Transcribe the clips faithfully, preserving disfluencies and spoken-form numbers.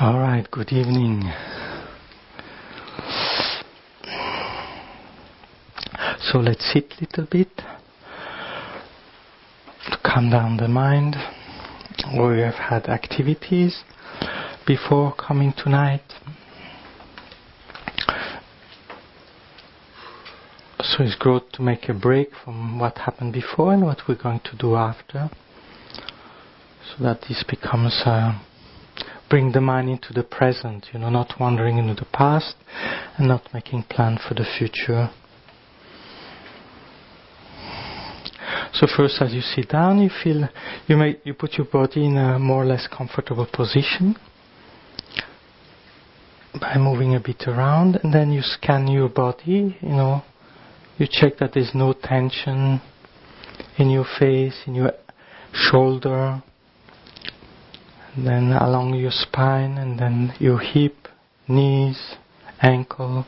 All right, good evening. So let's sit a little bit to calm down the mind. We have had activities before coming tonight. So it's good to make a break from what happened before and what we're going to do after, so that this becomes uh, bring the mind into the present, you know, not wandering into the past and not making plans for the future. So first, as you sit down, you feel you may you put your body in a more or less comfortable position by moving a bit around, and then you scan your body. You know, you check that there's no tension in your face, in your shoulder, and then along your spine, and then your hip, knees, ankle.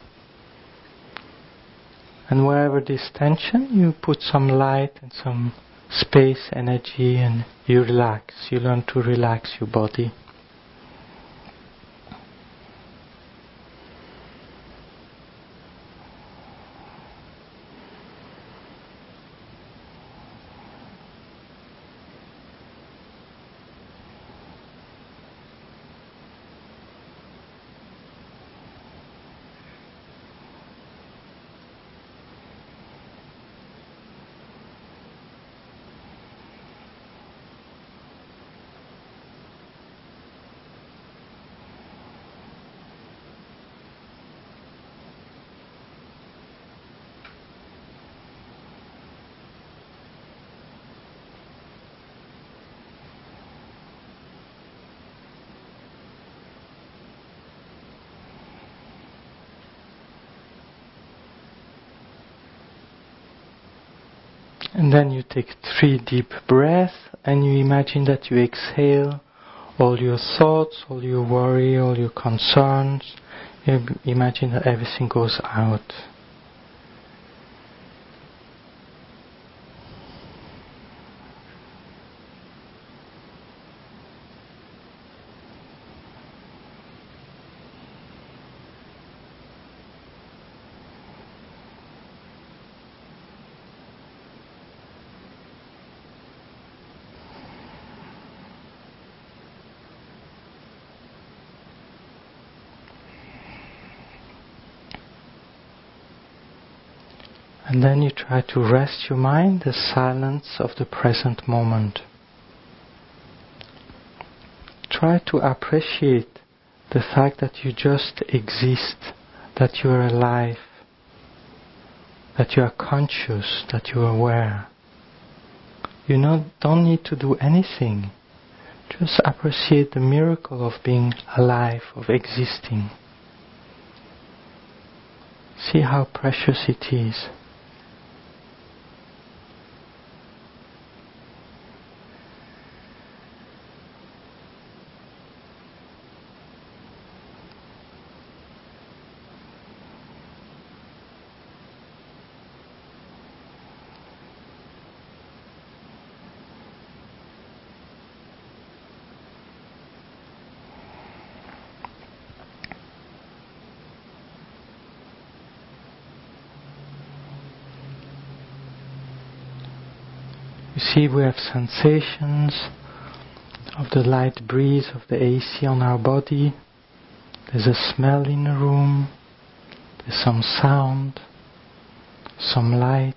And wherever there's tension, you put some light and some space, energy, and you relax. You learn to relax your body. And then you take three deep breaths, and you imagine that you exhale all your thoughts, all your worry, all your concerns. You imagine that everything goes out. And then you try to rest your mind, the silence of the present moment. Try to appreciate the fact that you just exist, that you are alive, that you are conscious, that you are aware. You not, don't need to do anything. Just appreciate the miracle of being alive, of existing. See how precious it is. You see, we have sensations of the light breeze of the A C on our body. There's a smell in the room. There's some sound, some light,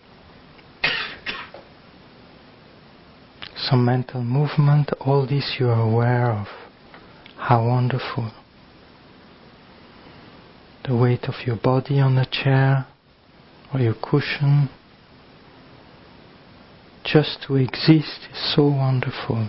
some mental movement. All this you are aware of. How wonderful. The weight of your body on the chair or your cushion. Just to exist is so wonderful.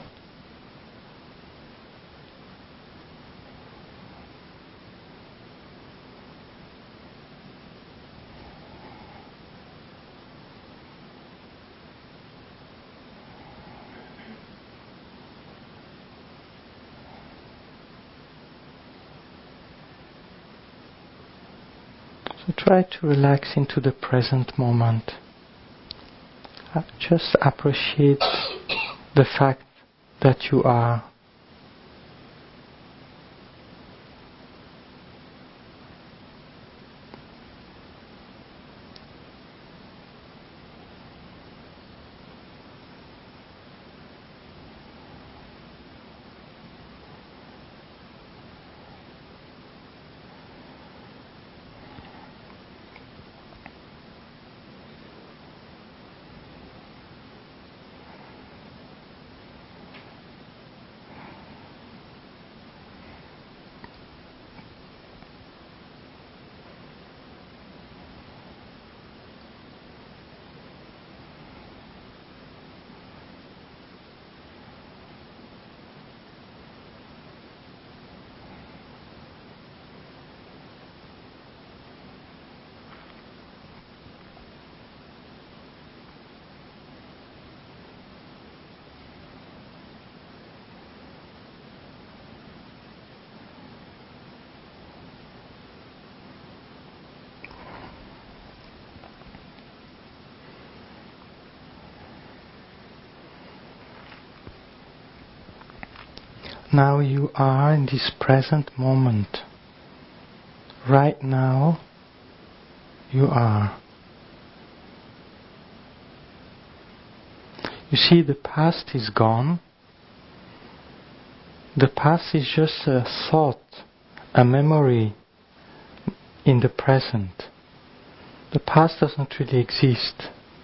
So try to relax into the present moment. Just appreciate the fact that you are now you are in this present moment. Right now, you are. You see, the past is gone. The past is just a thought, a memory in the present. The past doesn't really exist.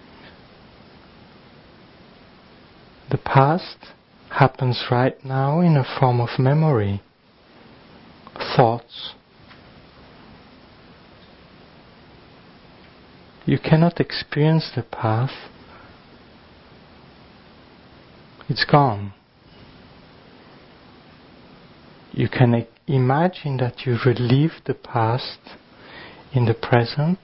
The past happens right now in a form of memory, thoughts. You cannot experience the past. It's gone. You can imagine that you relive the past in the present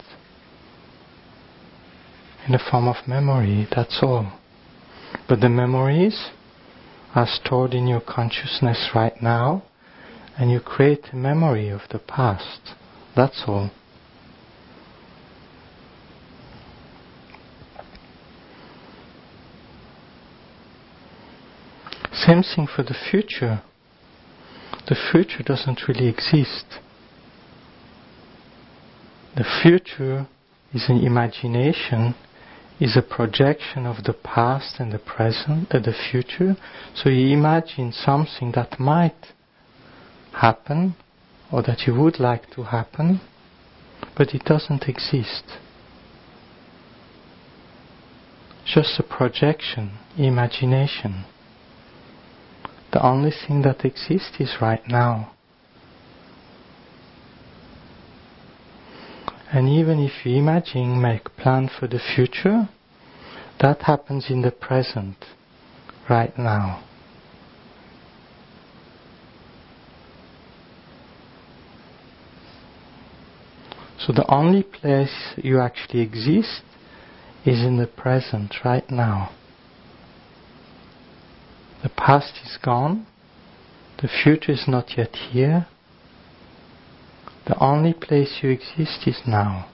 in the form of memory, that's all. But the memories are stored in your consciousness right now, and you create a memory of the past. That's all. Same thing for the future. The future doesn't really exist. The future is an imagination, is a projection of the past and the present and the future. So you imagine something that might happen or that you would like to happen, but it doesn't exist. Just a projection, imagination. The only thing that exists is right now. And even if you imagine, make plan for the future, that happens in the present, right now. So the only place you actually exist is in the present, right now. The past is gone, the future is not yet here. The only place you exist is now.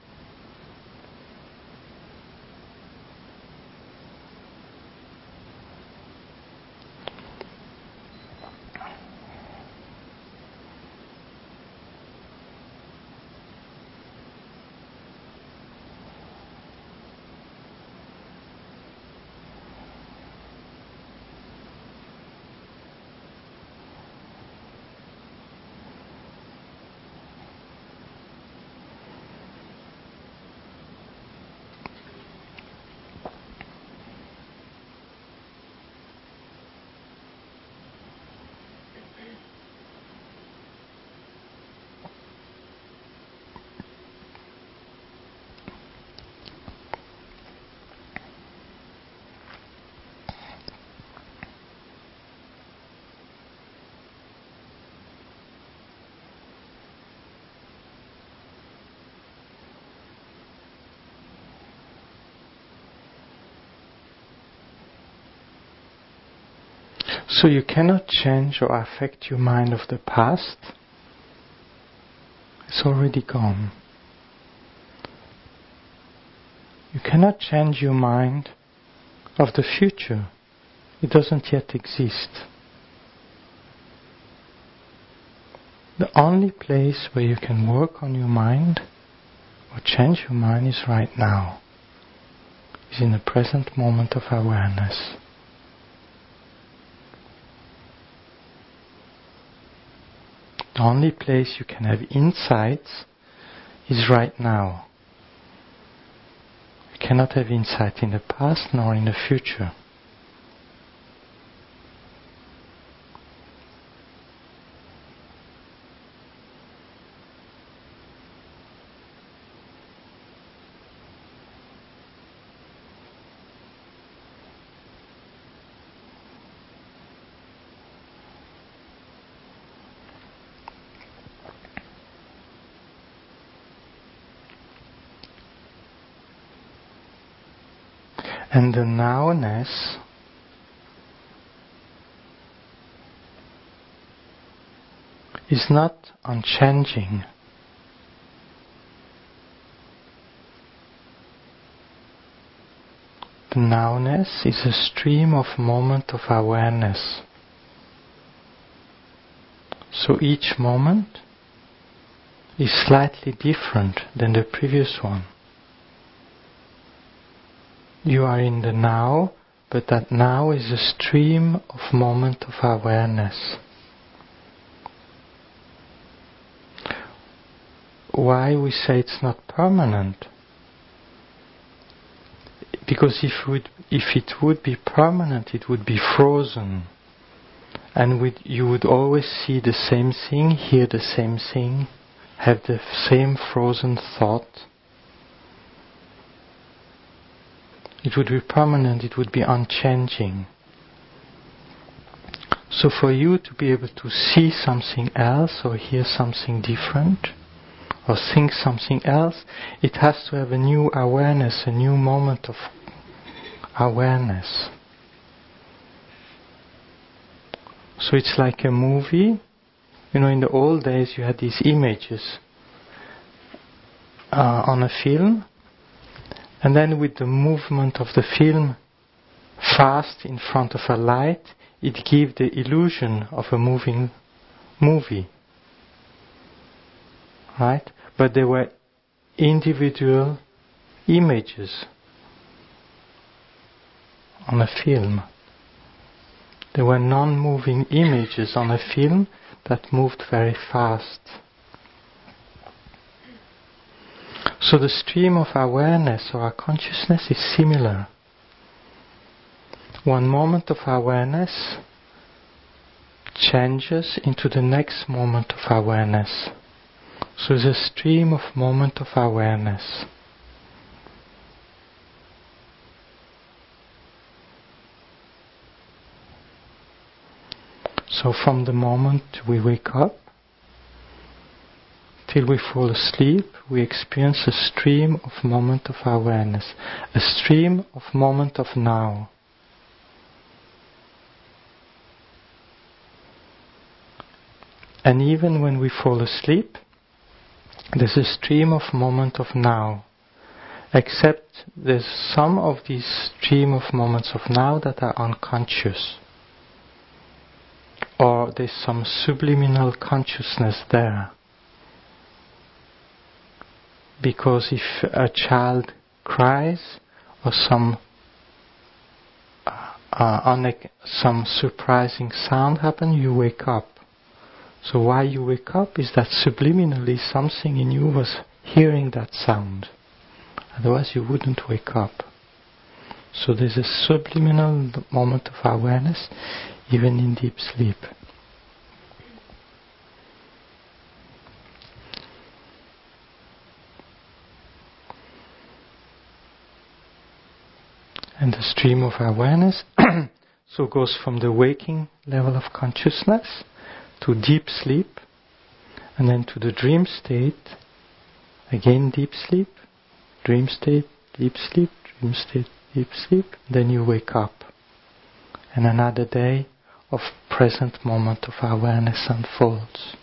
So you cannot change or affect your mind of the past. It's already gone. You cannot change your mind of the future. It doesn't yet exist. The only place where you can work on your mind or change your mind is right now. Is in the present moment of awareness. The only place you can have insights is right now. You cannot have insight in the past nor in the future. And the nowness is not unchanging. The nowness is a stream of moment of awareness. So each moment is slightly different than the previous one. You are in the now, but that now is a stream of moment of awareness. Why we say it's not permanent? Because if it would, if it would be permanent, it would be frozen. And we'd, you would always see the same thing, hear the same thing, have the same frozen thought. It would be permanent, it would be unchanging. So for you to be able to see something else or hear something different or think something else, it has to have a new awareness, a new moment of awareness. So it's like a movie. You know, in the old days you had these images uh, on a film, and then with the movement of the film fast in front of a light, it gave the illusion of a moving movie. Right? But they were individual images on a film. There were non-moving images on a film that moved very fast. So the stream of awareness or our consciousness is similar. One moment of awareness changes into the next moment of awareness. So there's a stream of moment of awareness. So from the moment we wake up till we fall asleep, we experience a stream of moment of awareness, a stream of moment of now. And even when we fall asleep, there's a stream of moment of now, except there's some of these stream of moments of now that are unconscious. Or there's some subliminal consciousness there. Because if a child cries or some uh, uh, une- some surprising sound happens, you wake up. So why you wake up is that subliminally something in you was hearing that sound. Otherwise you wouldn't wake up. So there's a subliminal moment of awareness even in deep sleep. And the stream of awareness so goes from the waking level of consciousness to deep sleep, and then to the dream state, again deep sleep, dream state, deep sleep, dream state, deep sleep, then you wake up. And another day of present moment of awareness unfolds.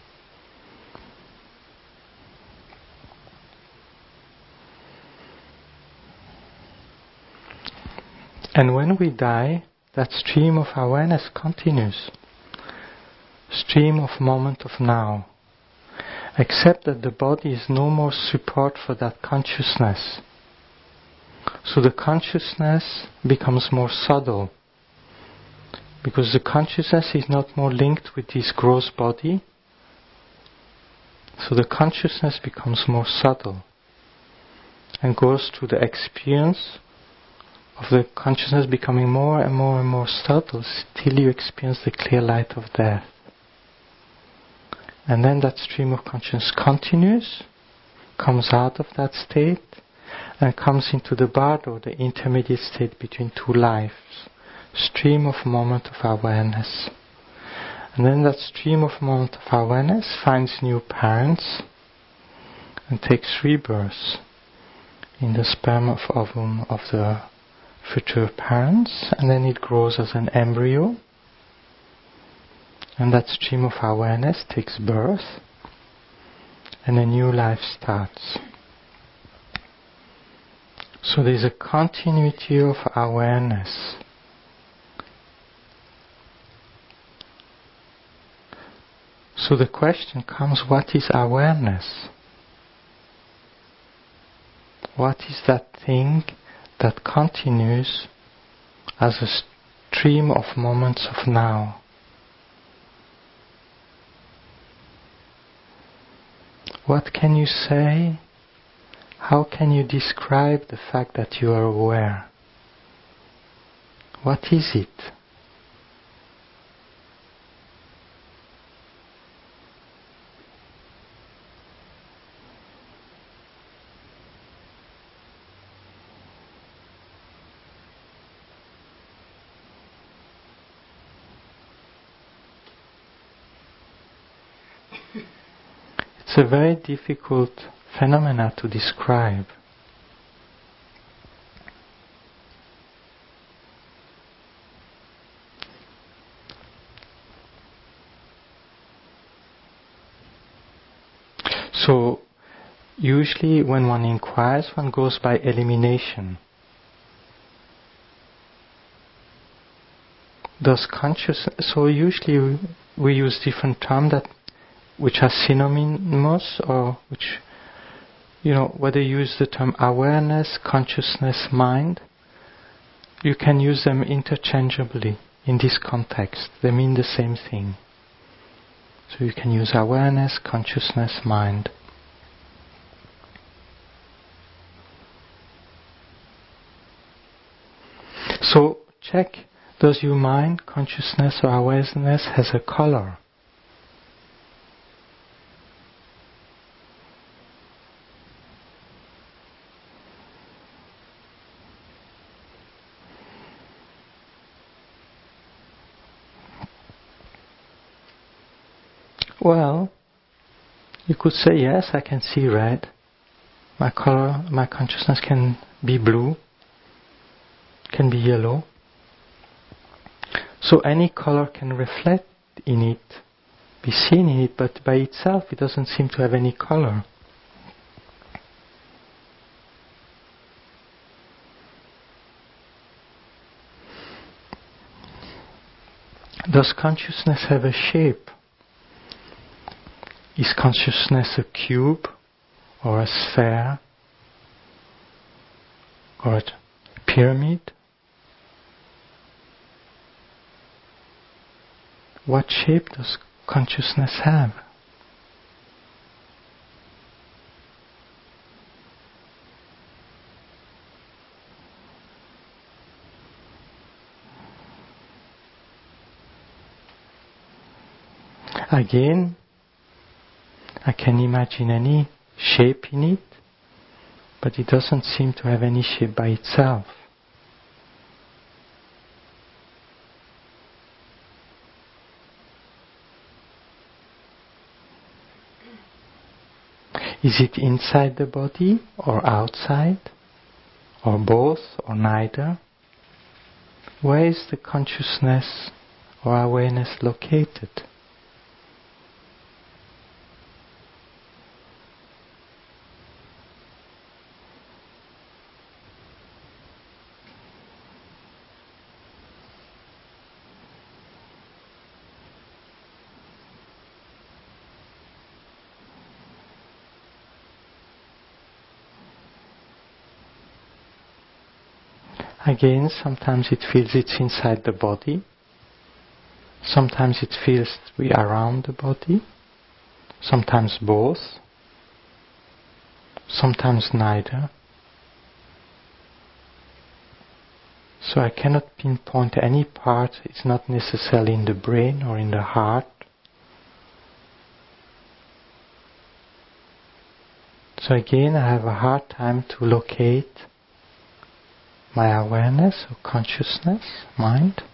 And when we die, that stream of awareness continues. Stream of moment of now. Except that the body is no more support for that consciousness. So the consciousness becomes more subtle. Because the consciousness is not more linked with this gross body. So the consciousness becomes more subtle. And goes through the experience of the consciousness becoming more and more and more subtle till you experience the clear light of death. And then that stream of consciousness continues, comes out of that state, and comes into the bardo, the intermediate state between two lives. Stream of moment of awareness. And then that stream of moment of awareness finds new parents and takes rebirth in the sperm of ovum of the future parents, and then it grows as an embryo, and that stream of awareness takes birth, and a new life starts. So there's a continuity of awareness. So the question comes, what is awareness? What is that thing that continues as a stream of moments of now? What can you say? How can you describe the fact that you are aware? What is it? It's a very difficult phenomena to describe. So, usually when one inquires, one goes by elimination. Does conscious? So usually we use different terms that which are synonymous, or which, you know, whether you use the term awareness, consciousness, mind, you can use them interchangeably in this context. They mean the same thing. So you can use awareness, consciousness, mind. So check, does your mind, consciousness or awareness has a color? Well, you could say, yes, I can see red. My color, my consciousness can be blue, can be yellow. So any color can reflect in it, be seen in it, but by itself it doesn't seem to have any color. Does consciousness have a shape? Is consciousness a cube, or a sphere, or a pyramid? What shape does consciousness have? Again, I can imagine any shape in it, but it doesn't seem to have any shape by itself. Is it inside the body or outside, or both or neither? Where is the consciousness or awareness located? Again, sometimes it feels it's inside the body. Sometimes it feels we are around the body. Sometimes both. Sometimes neither. So I cannot pinpoint any part. It's not necessarily in the brain or in the heart. So again, I have a hard time to locate my awareness or consciousness, mind.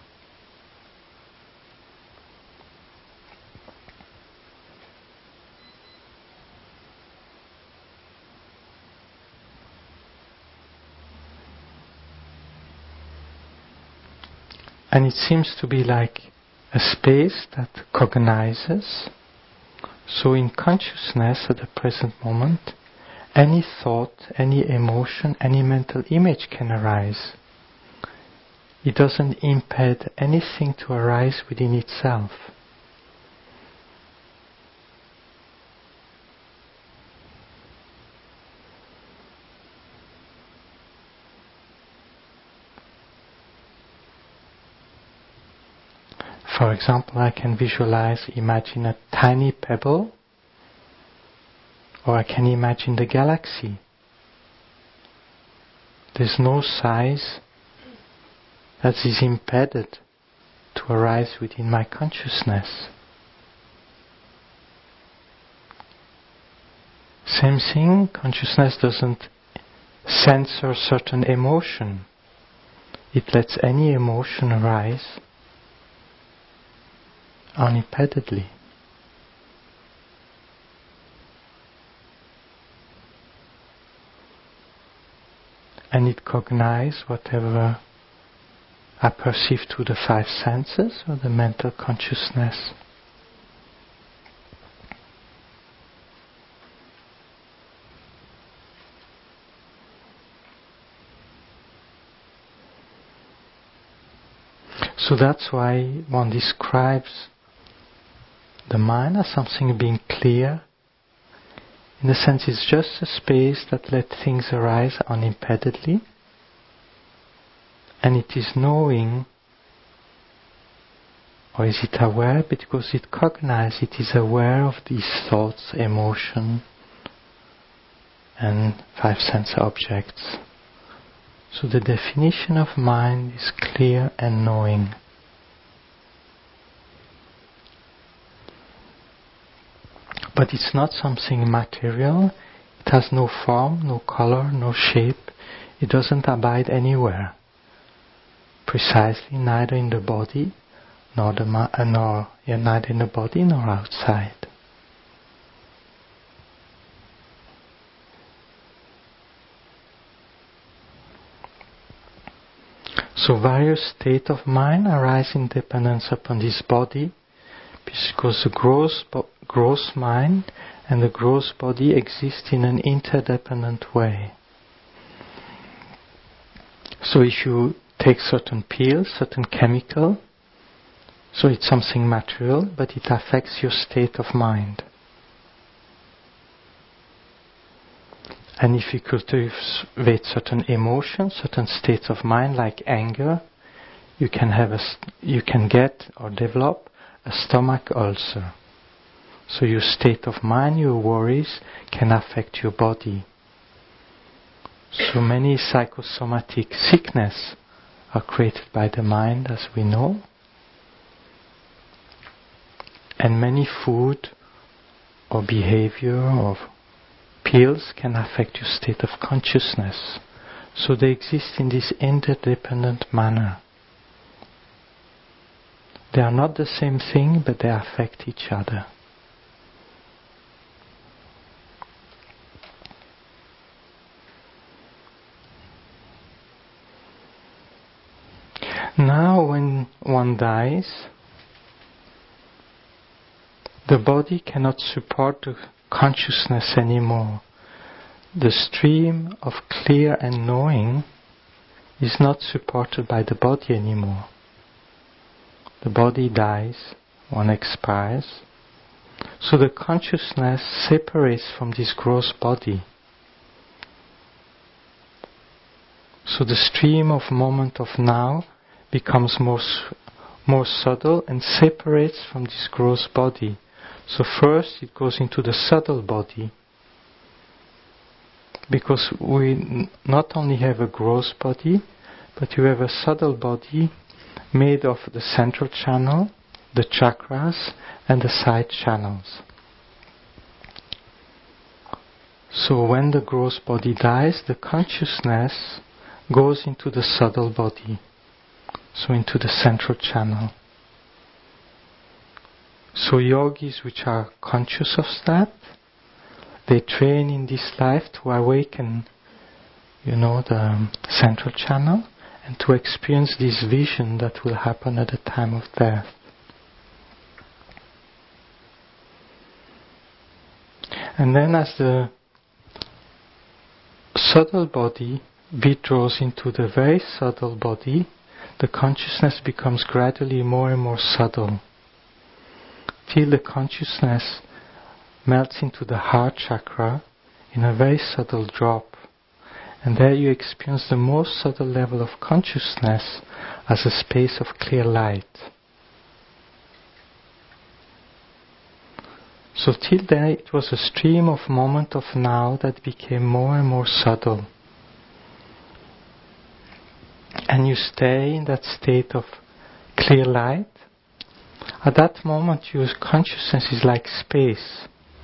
And it seems to be like a space that cognizes. So in consciousness at the present moment, any thought, any emotion, any mental image can arise. It doesn't impede anything to arise within itself. For example, I can visualize, imagine a tiny pebble, or I can imagine the galaxy. There's no size that is impeded to arise within my consciousness. Same thing, consciousness doesn't censor certain emotion. It lets any emotion arise unimpededly. And it cognizes whatever I perceive through the five senses or the mental consciousness. So that's why one describes the mind as something being clear. In a sense, it's just a space that lets things arise unimpededly, and it is knowing, or is it aware, because it cognizes, it is aware of these thoughts, emotion, and five sense objects. So the definition of mind is clear and knowing. But it's not something material. It has no form, no color, no shape. It doesn't abide anywhere. Precisely, neither in the body, nor the ma- uh, nor yeah, neither in the body nor outside. So various states of mind arise in dependence upon this body, because the gross, bo- gross mind and the gross body exist in an interdependent way. So if you take certain pills, certain chemical, so it's something material, but it affects your state of mind. And if you cultivate certain emotions, certain states of mind, like anger, you can have a, you can get or develop a stomach ulcer. So your state of mind, your worries, can affect your body. So many psychosomatic sickness are created by the mind, as we know. And many food or behavior or pills can affect your state of consciousness. So they exist in this interdependent manner. They are not the same thing, but they affect each other. Now when one dies, the body cannot support the consciousness anymore. The stream of clear and knowing is not supported by the body anymore. The body dies, one expires, so the consciousness separates from this gross body. So the stream of moment of now becomes more, more subtle and separates from this gross body. So first it goes into the subtle body, because we not only have a gross body, but you have a subtle body made of the central channel, the chakras, and the side channels. So when the gross body dies, the consciousness goes into the subtle body, so into the central channel. So yogis which are conscious of that, they train in this life to awaken, you know, the central channel, and to experience this vision that will happen at the time of death. And then as the subtle body withdraws into the very subtle body, the consciousness becomes gradually more and more subtle, till the consciousness melts into the heart chakra in a very subtle drop. And there you experience the most subtle level of consciousness as a space of clear light. So till then it was a stream of moment of now that became more and more subtle. And you stay in that state of clear light. At that moment your consciousness is like space.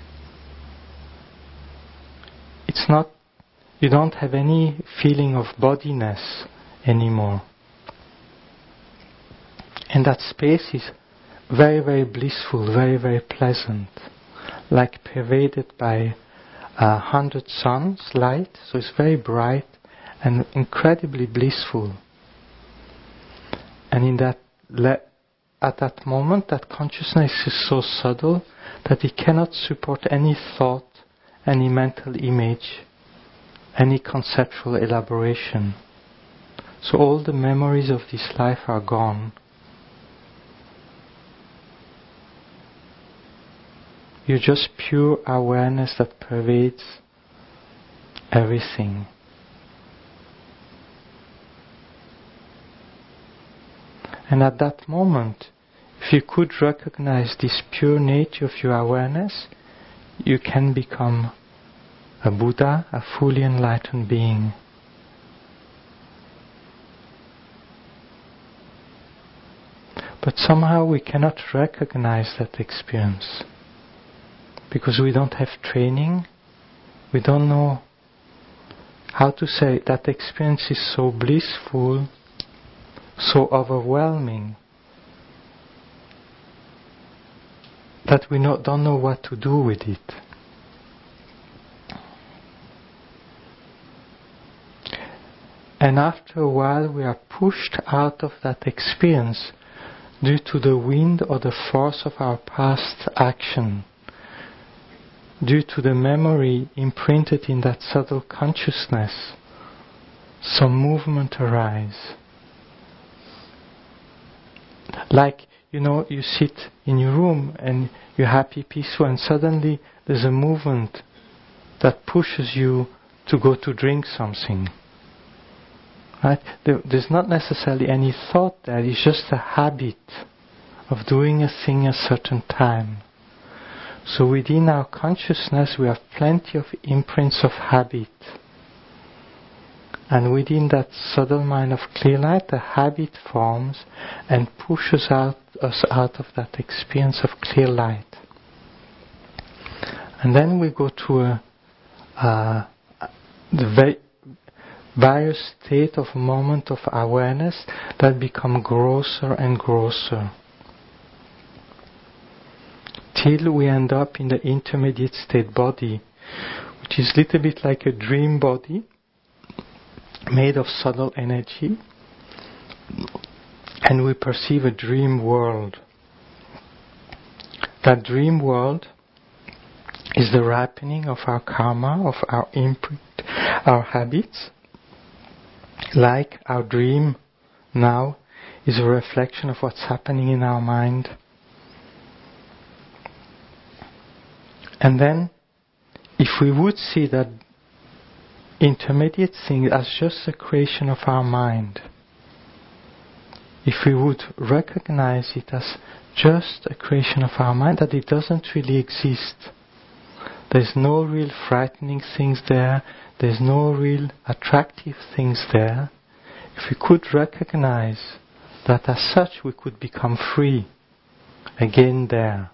It's not, you don't have any feeling of bodiness anymore. And that space is very, very blissful, very, very pleasant, like pervaded by a hundred suns light, so it's very bright and incredibly blissful. And in that le- at that moment, that consciousness is so subtle that it cannot support any thought, any mental image, any conceptual elaboration. So all the memories of this life are gone. You're just pure awareness that pervades everything. And at that moment, if you could recognize this pure nature of your awareness, you can become a Buddha, a fully enlightened being. But somehow we cannot recognize that experience because we don't have training. We don't know how to say that experience is so blissful, so overwhelming, that we not, don't know what to do with it. And after a while we are pushed out of that experience due to the wind or the force of our past action, due to the memory imprinted in that subtle consciousness. Some movement arises. Like, you know, you sit in your room and you're happy, peaceful, and suddenly there's a movement that pushes you to go to drink something. Right? There, there's not necessarily any thought there, it's just a habit of doing a thing a certain time. So within our consciousness we have plenty of imprints of habit. And within that subtle mind of clear light, the habit forms and pushes out, us out of that experience of clear light. And then we go to a, uh, the very various state of moment of awareness that become grosser and grosser, till we end up in the intermediate state body, which is a little bit like a dream body, made of subtle energy, and we perceive a dream world. That dream world is the ripening of our karma, of our imprint, our habits. Like our dream now is a reflection of what's happening in our mind. And then, if we would see that intermediate thing as just a creation of our mind, if we would recognize it as just a creation of our mind, that it doesn't really exist, there's no real frightening things there, there's no real attractive things there, if we could recognize that as such we could become free again there.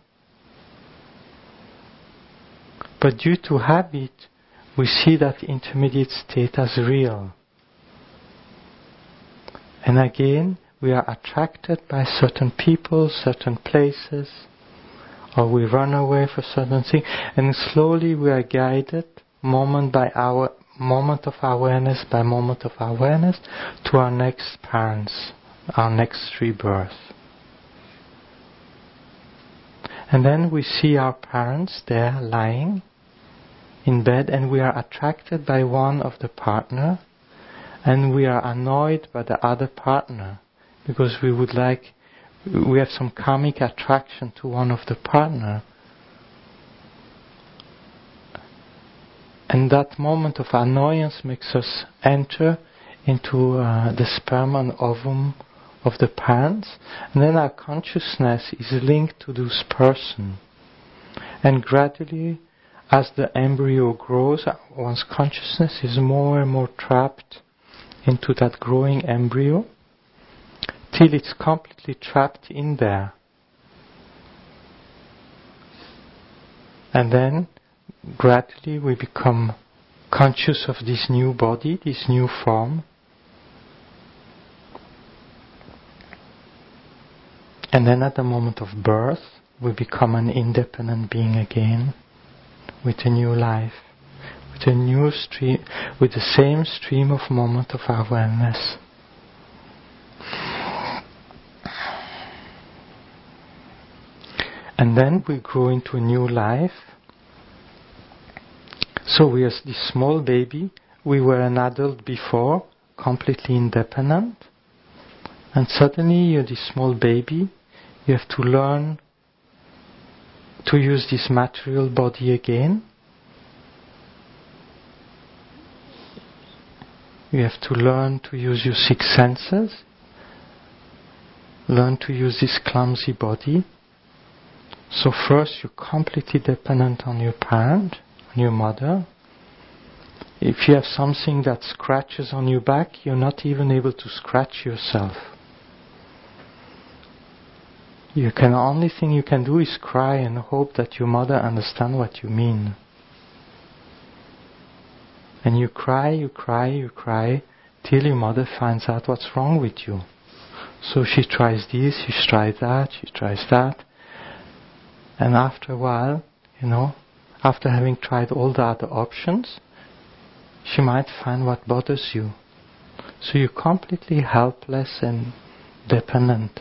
But due to habit, we see that intermediate state as real. And again, we are attracted by certain people, certain places, or we run away for certain things, and slowly we are guided moment by our moment of awareness by moment of awareness to our next parents, our next rebirth. And then we see our parents there lying in bed, and we are attracted by one of the partner, and we are annoyed by the other partner because we would like, we have some karmic attraction to one of the partner. And that moment of annoyance makes us enter into uh, the sperm and ovum of the parents, and then our consciousness is linked to this person. And gradually, as the embryo grows, one's consciousness is more and more trapped into that growing embryo, till it's completely trapped in there. And then, gradually we become conscious of this new body, this new form. And then at the moment of birth, we become an independent being again, with a new life, with a new stream, with the same stream of moment of awareness. And then we grow into a new life. So we are this small baby, we were an adult before, completely independent, and suddenly you're this small baby, you have to learn to use this material body again. You have to learn to use your six senses, learn to use this clumsy body. So first you're completely dependent on your parent, on your mother. If you have something that scratches on your back, you're not even able to scratch yourself. You can, only thing you can do is cry and hope that your mother understands what you mean. And you cry, you cry, you cry, till your mother finds out what's wrong with you. So she tries this, she tries that, she tries that. And after a while, you know, after having tried all the other options, she might find what bothers you. So you're completely helpless and dependent.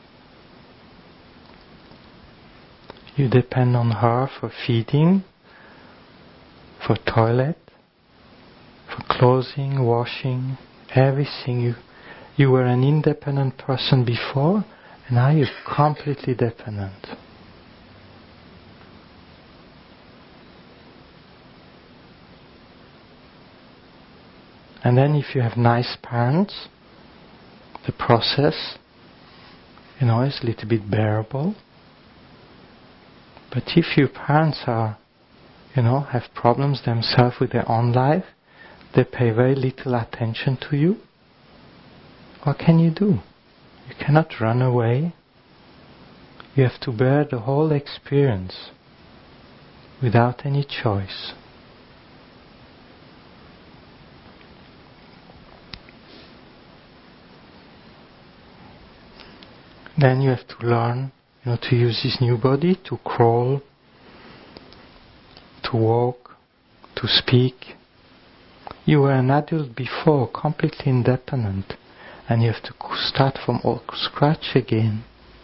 You depend on her for feeding, for toilet, for clothing, washing, everything. You, you were an independent person before, and now you're completely dependent. And then if you have nice parents, the process, you know, is a little bit bearable. But if your parents are, you know, have problems themselves with their own life, they pay very little attention to you, what can you do? You cannot run away. You have to bear the whole experience without any choice. Then you have to learn, you know, to use this new body to crawl, to walk, to speak. You were an adult before, completely independent, and you have to start from all scratch again.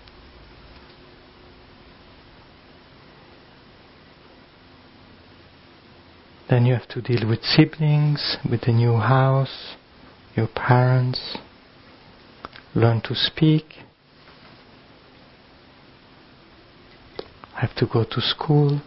Then you have to deal with siblings, with the new house, your parents, learn to speak, have to go to school,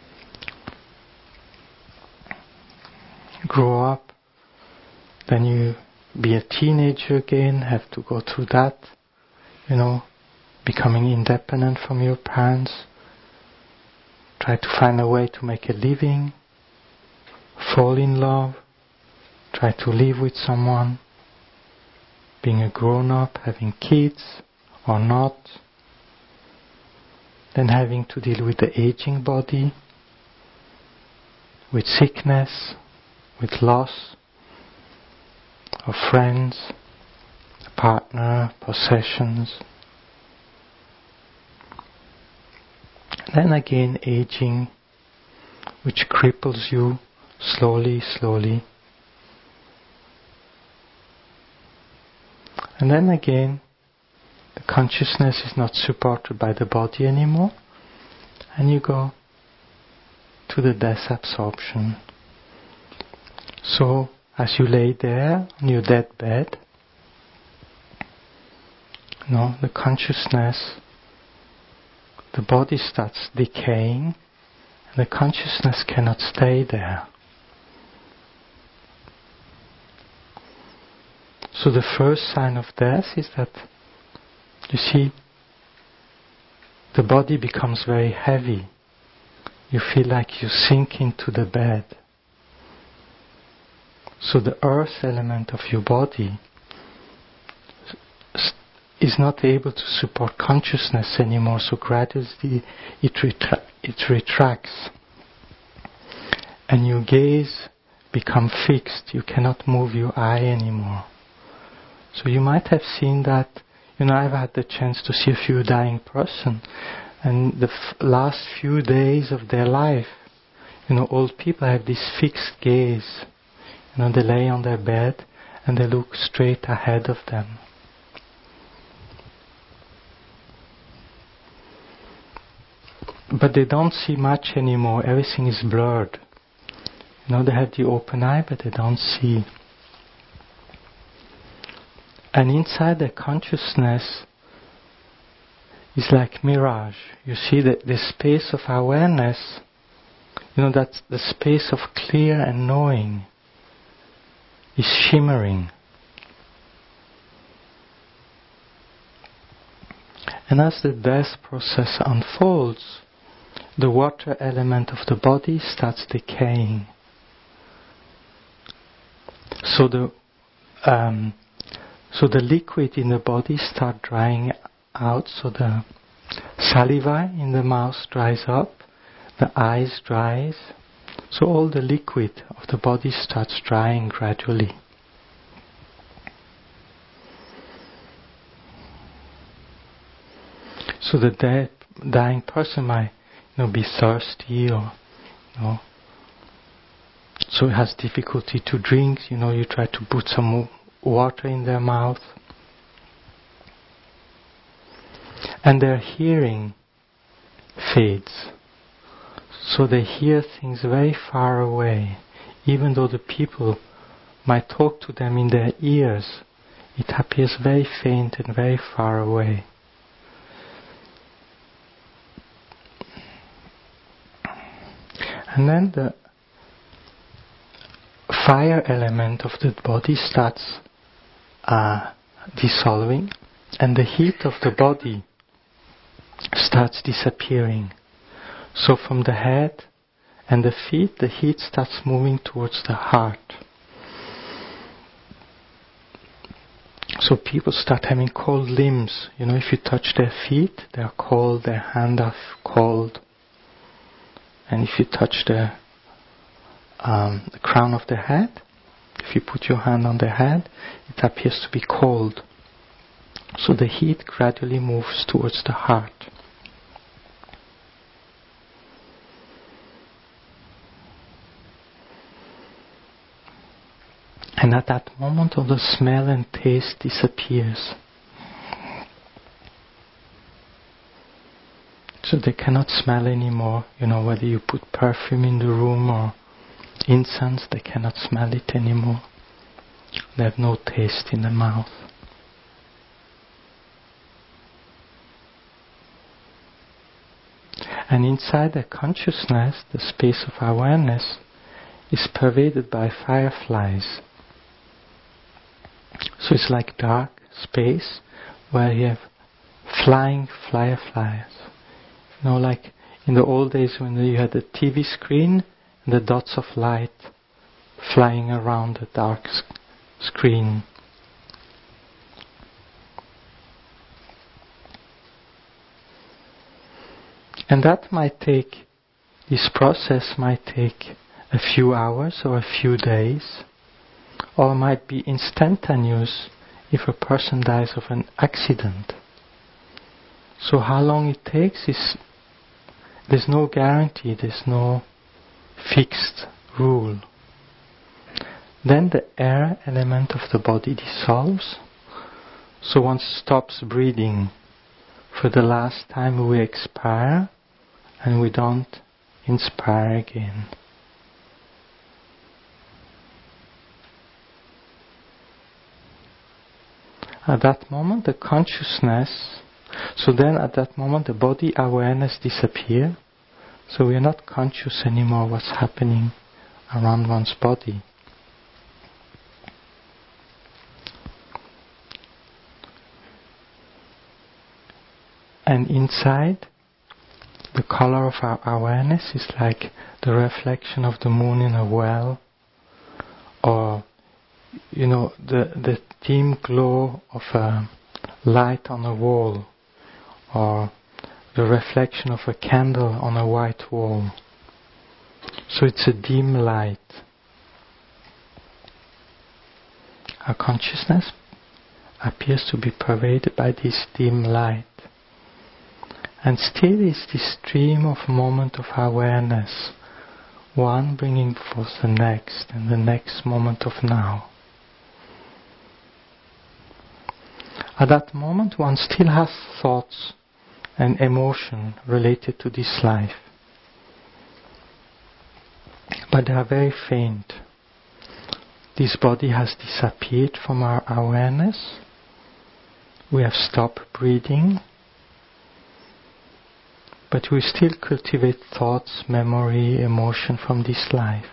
grow up, then you be a teenager again, have to go through that, you know, becoming independent from your parents, try to find a way to make a living, fall in love, try to live with someone, being a grown-up, having kids or not, then having to deal with the aging body, with sickness, with loss of friends, partner, possessions. Then again aging, which cripples you slowly, slowly. And then again, the consciousness is not supported by the body anymore, and you go to the death absorption. So, as you lay there on your dead bed, you know, the consciousness, the body starts decaying, and the consciousness cannot stay there. So the first sign of death is that, you see, the body becomes very heavy. you feel like you sink into the bed. So the earth element of your body is not able to support consciousness anymore, so gradually it, retra- it retracts. And your gaze becomes fixed. You cannot move your eye anymore. So you might have seen that, you know, I've had the chance to see a few dying person, and the f- last few days of their life, you know, old people have this fixed gaze. You know, they lay on their bed and they look straight ahead of them. But they don't see much anymore. Everything is blurred. You know, they have the open eye, but they don't see. And inside their consciousness is like mirage. You see that the space of awareness, you know, that's the space of clear and knowing, is shimmering. And as the death process unfolds, the water element of the body starts decaying. So the um, so the liquid in the body start drying out. So the saliva in the mouth dries up, the eyes dries. So all the liquid of the body starts drying gradually. So the dead, dying person might, you know, be thirsty, or, you know, so it has difficulty to drink. You know, you try to put some water in their mouth, and their hearing fades. So they hear things very far away, even though the people might talk to them in their ears. It appears very faint and very far away. And then the fire element of the body starts uh, dissolving, and the heat of the body starts disappearing. So from the head and the feet, the heat starts moving towards the heart. So people start having cold limbs. You know, if you touch their feet, they are cold, their hands are cold. And if you touch the, um, the crown of the head, if you put your hand on the head, it appears to be cold. So the heat gradually moves towards the heart. And at that moment, all the smell and taste disappears. So they cannot smell anymore. You know, whether you put perfume in the room or incense, they cannot smell it anymore. They have no taste in the mouth. And inside their consciousness, the space of awareness is pervaded by fireflies. So it's like dark space where you have flying fireflies. You know, like in the old days when you had a T V screen and the dots of light flying around the dark sc- screen. And that might take, this process might take a few hours or a few days, or might be instantaneous if a person dies of an accident. So how long it takes is, there's no guarantee, there's no fixed rule. Then the air element of the body dissolves, so one stops breathing. For the last time we expire, and we don't inspire again. At that moment, the consciousness, so then at that moment the body awareness disappears, so we are not conscious anymore what's happening around one's body. And inside, the color of our awareness is like the reflection of the moon in a well, or you know, the, the dim glow of a light on a wall, or the reflection of a candle on a white wall. So it's a dim light. Our consciousness appears to be pervaded by this dim light. And still is this stream of moment of awareness, one bringing forth the next, and the next moment of now. At that moment, one still has thoughts and emotion related to this life, but they are very faint. This body has disappeared from our awareness. We have stopped breathing, but we still cultivate thoughts, memory, emotion from this life.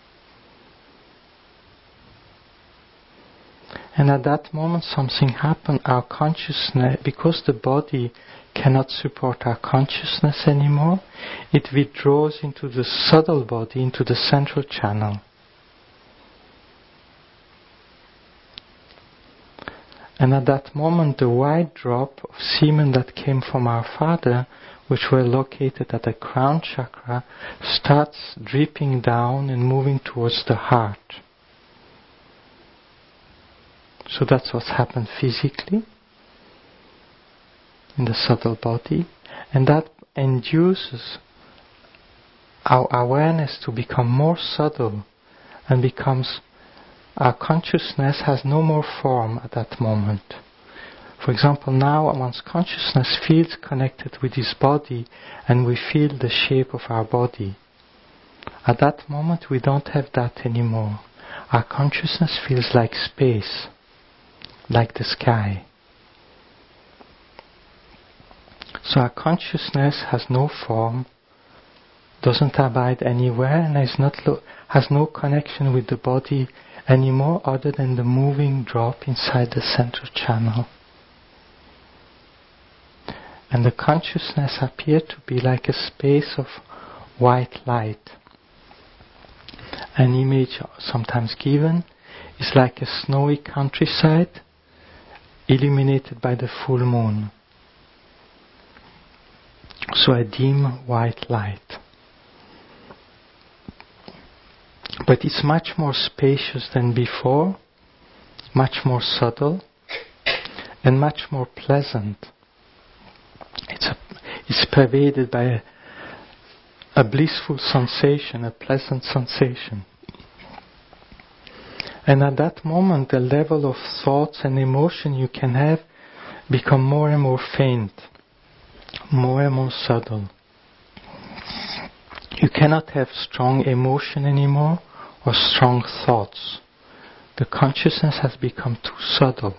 And at that moment something happened. Our consciousness, because the body cannot support our consciousness anymore, it withdraws into the subtle body, into the central channel. And at that moment the white drop of semen that came from our father, which were located at the crown chakra, starts dripping down and moving towards the heart. So that's what's happened physically in the subtle body, and that induces our awareness to become more subtle, and becomes, our consciousness has no more form at that moment. For example, now one's consciousness feels connected with his body, and we feel the shape of our body. At that moment we don't have that anymore. Our consciousness feels like space, like the sky. So our consciousness has no form, doesn't abide anywhere, and is not lo- has no connection with the body anymore other than the moving drop inside the central channel. And the consciousness appeared to be like a space of white light. An image sometimes given is like a snowy countryside illuminated by the full moon. So a dim white light. But it's much more spacious than before, much more subtle, and much more pleasant. It's, a, it's pervaded by a, a blissful sensation, a pleasant sensation. And at that moment, the level of thoughts and emotion you can have become more and more faint, more and more subtle. You cannot have strong emotion anymore or strong thoughts. The consciousness has become too subtle.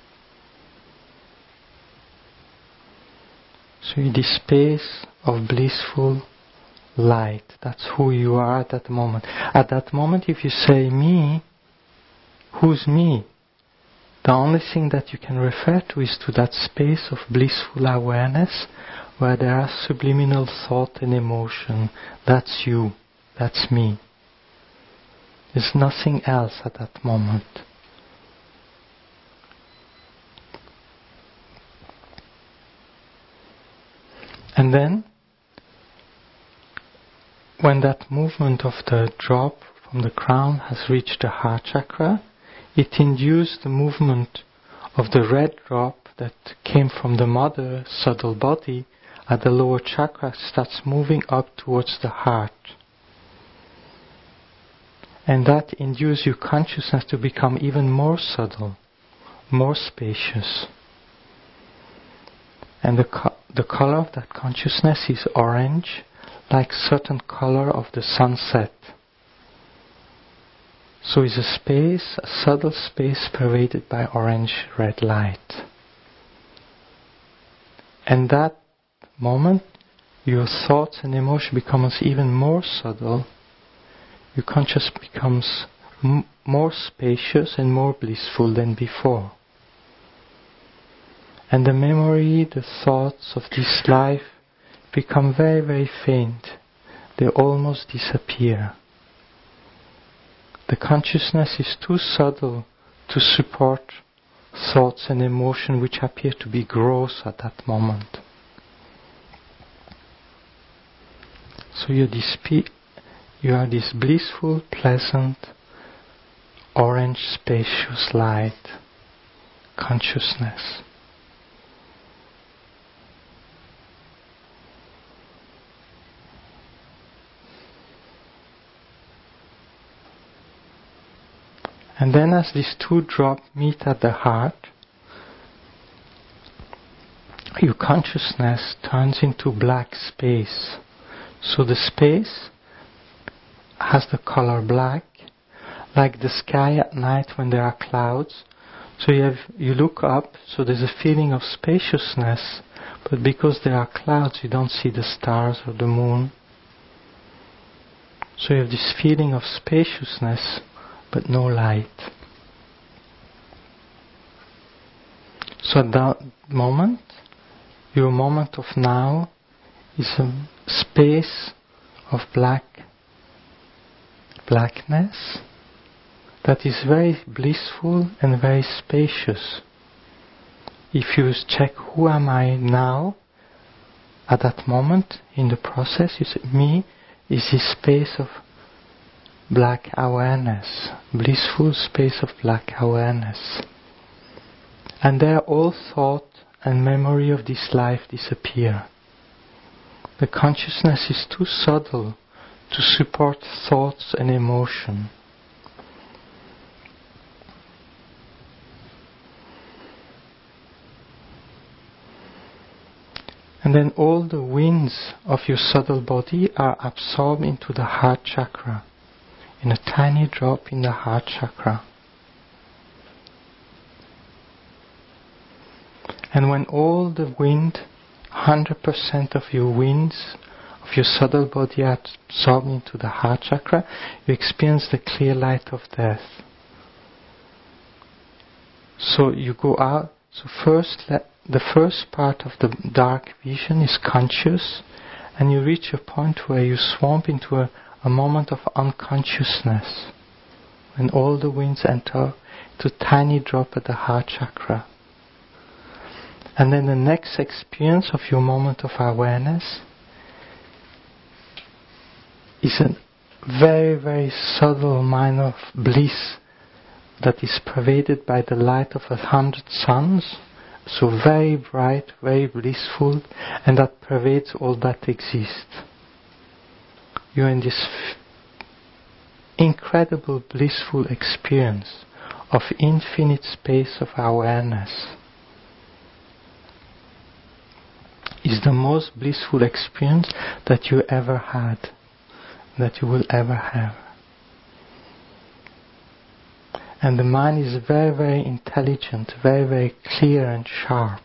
So in this space of blissful light, that's who you are at that moment. At that moment, if you say me, who's me? The only thing that you can refer to is to that space of blissful awareness where there are subliminal thought and emotion. That's you. That's me. There's nothing else at that moment. And then, when that movement of the drop from the crown has reached the heart chakra, it induced the movement of the red drop that came from the mother subtle body at the lower chakra, starts moving up towards the heart. And that induces your consciousness to become even more subtle, more spacious. And the, co- the color of that consciousness is orange, like certain color of the sunset. So it's a space, a subtle space pervaded by orange-red light. And that moment, your thoughts and emotion becomes even more subtle. Your consciousness becomes m- more spacious and more blissful than before. And the memory, the thoughts of this life become very, very faint. They almost disappear. The consciousness is too subtle to support thoughts and emotion which appear to be gross at that moment. So you're this, you are this blissful, pleasant, orange, spacious light, consciousness. And then as these two drops meet at the heart, your consciousness turns into black space. So the space has the color black, like the sky at night when there are clouds. So you have, you look up, so there's a feeling of spaciousness, but because there are clouds you don't see the stars or the moon. So you have this feeling of spaciousness, but no light. So at that moment, your moment of now is a space of black, blackness that is very blissful and very spacious. If you check who am I now, at that moment in the process, you say, me is this space of black awareness, blissful space of black awareness. And there all thought and memory of this life disappear. The consciousness is too subtle to support thoughts and emotion. And then all the winds of your subtle body are absorbed into the heart chakra, in a tiny drop in the heart chakra. And when all the wind, one hundred percent of your winds of your subtle body are absorbed into the heart chakra, you experience the clear light of death. So you go out, so first let, the first part of the dark vision is conscious, and you reach a point where you swamp into a, a moment of unconsciousness, when all the winds enter to a tiny drop at the heart chakra. And then the next experience of your moment of awareness is a very, very subtle mind of bliss that is pervaded by the light of a hundred suns, so very bright, very blissful, and that pervades all that exists. You are in this f- incredible blissful experience of infinite space of awareness. Is the most blissful experience that you ever had, that you will ever have. And the mind is very, very intelligent, very, very clear and sharp.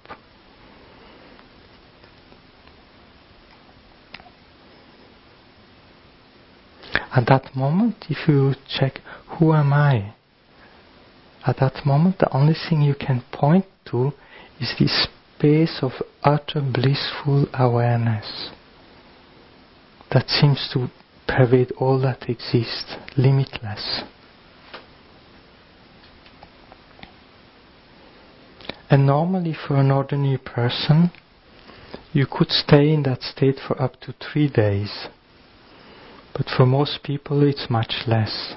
At that moment, if you check, who am I? At that moment, the only thing you can point to is this space of utter blissful awareness that seems to pervade all that exists, limitless. And normally for an ordinary person, you could stay in that state for up to three days. But for most people it's much less.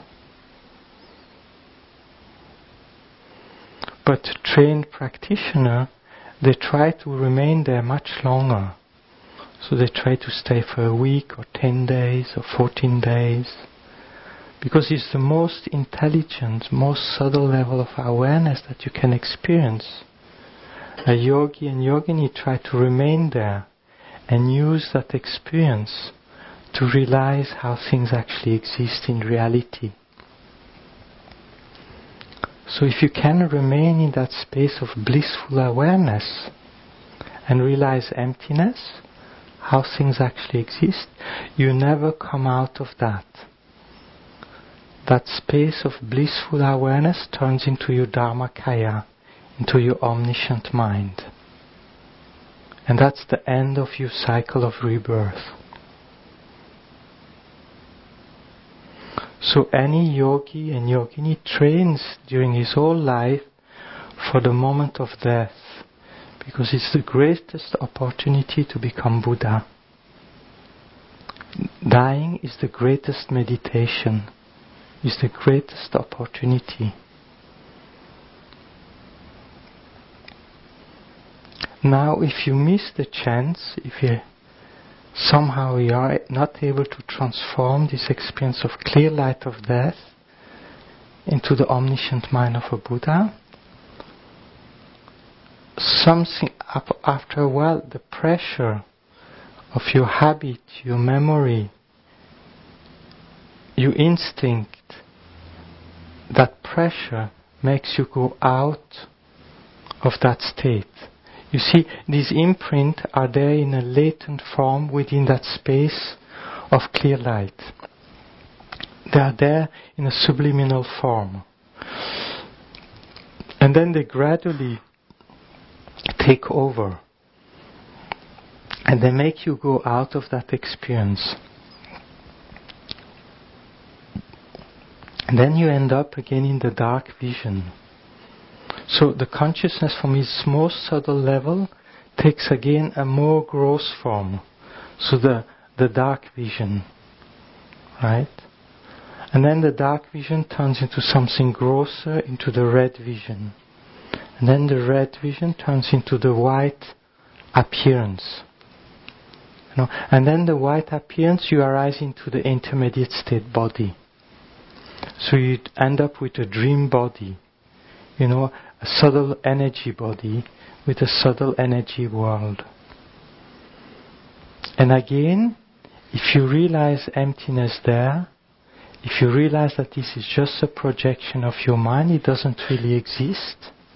But a trained practitioner, they try to remain there much longer. So they try to stay for a week or ten days or fourteen days. Because it's the most intelligent, most subtle level of awareness that you can experience. A yogi and yogini try to remain there and use that experience to realize how things actually exist in reality. So if you can remain in that space of blissful awareness and realize emptiness, how things actually exist, you never come out of that. That space of blissful awareness turns into your Dharmakaya, into your omniscient mind. And that's the end of your cycle of rebirth. So any yogi and yogini trains during his whole life for the moment of death, because it's the greatest opportunity to become Buddha. Dying is the greatest meditation, is the greatest opportunity. Now, if you miss the chance, if you somehow you are not able to transform this experience of clear light of death into the omniscient mind of a Buddha, something after a while, the pressure of your habit, your memory, your instinct, that pressure makes you go out of that state. You see, these imprints are there in a latent form within that space of clear light. They are there in a subliminal form. And then they gradually take over. And they make you go out of that experience. And then you end up again in the dark vision. So the consciousness from its most subtle level takes again a more gross form. So the, the dark vision. Right? And then the dark vision turns into something grosser, into the red vision. And then the red vision turns into the white appearance. You know? And then the white appearance, you arise into the intermediate state body. So you end up with a dream body. You know, a subtle energy body with a subtle energy world. And again, if you realize emptiness there, if you realize that this is just a projection of your mind, it doesn't really exist,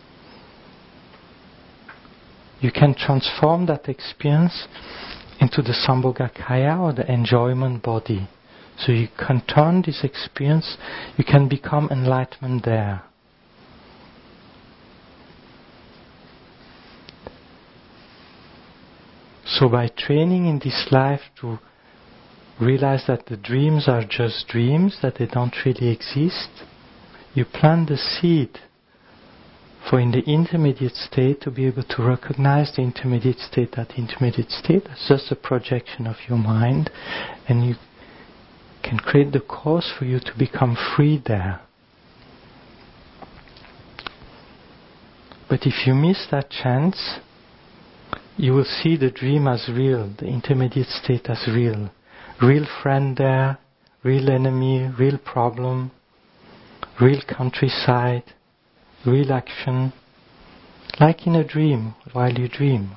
you can transform that experience into the Sambhogakaya, or the enjoyment body. So you can turn this experience, you can become enlightenment there. So by training in this life to realize that the dreams are just dreams, that they don't really exist, you plant the seed for in the intermediate state to be able to recognize the intermediate state, that intermediate state as just a projection of your mind, and you can create the cause for you to become free there. But if you miss that chance, you will see the dream as real, the intermediate state as real. Real friend there, real enemy, real problem, real countryside, real action, like in a dream, while you dream.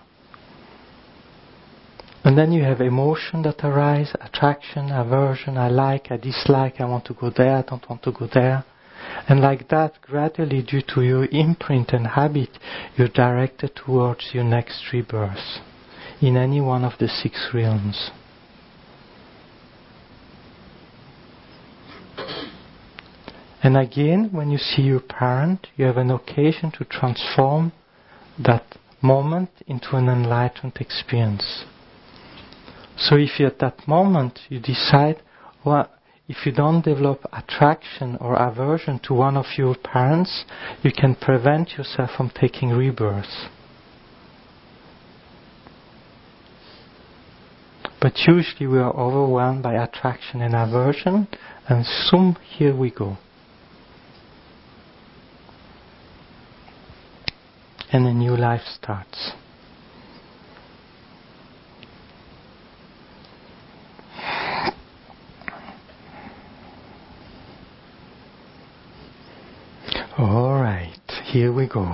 And then you have emotion that arise, attraction, aversion, I like, I dislike, I want to go there, I don't want to go there. And like that, gradually, due to your imprint and habit, you're directed towards your next rebirth in any one of the six realms. And again, when you see your parent, you have an occasion to transform that moment into an enlightened experience. So if you, at that moment you decide, well, if you don't develop attraction or aversion to one of your parents, you can prevent yourself from taking rebirth. But usually we are overwhelmed by attraction and aversion, and soon here we go. And a new life starts. All right, here we go.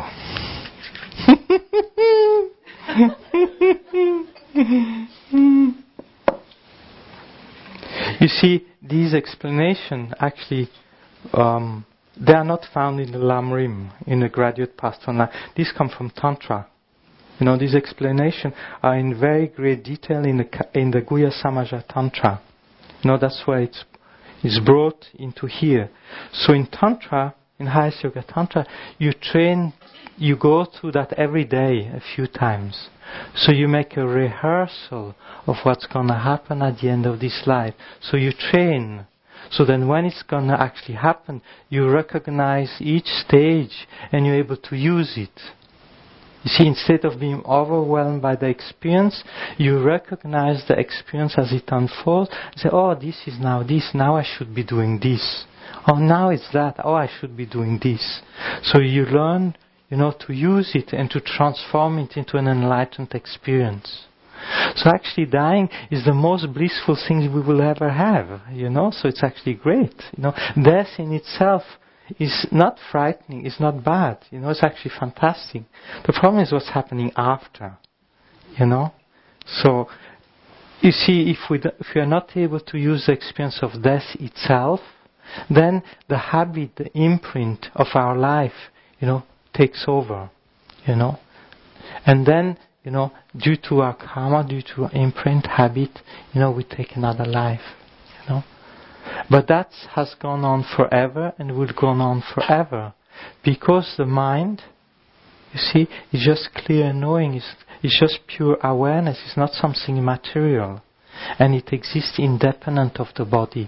You see, these explanations actually, um, they are not found in the Lamrim, in the Graduate Path to Enlightenment. These come from Tantra. You know, these explanations are in very great detail in the in the Guhya Samaja Tantra. You know, that's why it's it's brought into here. So in Tantra, in Highest Yoga Tantra, you train you go through that every day a few times. So you make a rehearsal of what's going to happen at the end of this life. So you train. So then when it's going to actually happen, you recognize each stage and you're able to use it. You see, instead of being overwhelmed by the experience, you recognize the experience as it unfolds. Say, oh, this is now this, now I should be doing this. Oh, now it's that, oh, I should be doing this. So you learn, you know, to use it and to transform it into an enlightened experience. So actually dying is the most blissful thing we will ever have, you know, so it's actually great. You know, death in itself is not frightening, it's not bad, you know, it's actually fantastic. The problem is what's happening after, you know. So, you see, if we, if we are not able to use the experience of death itself, then the habit, the imprint of our life, you know, takes over, you know. And then, you know, due to our karma, due to our imprint, habit, you know, we take another life, you know. But that has gone on forever and will go on forever. Because the mind, you see, is just clear knowing, it's, it's just pure awareness, it's not something material. And it exists independent of the body.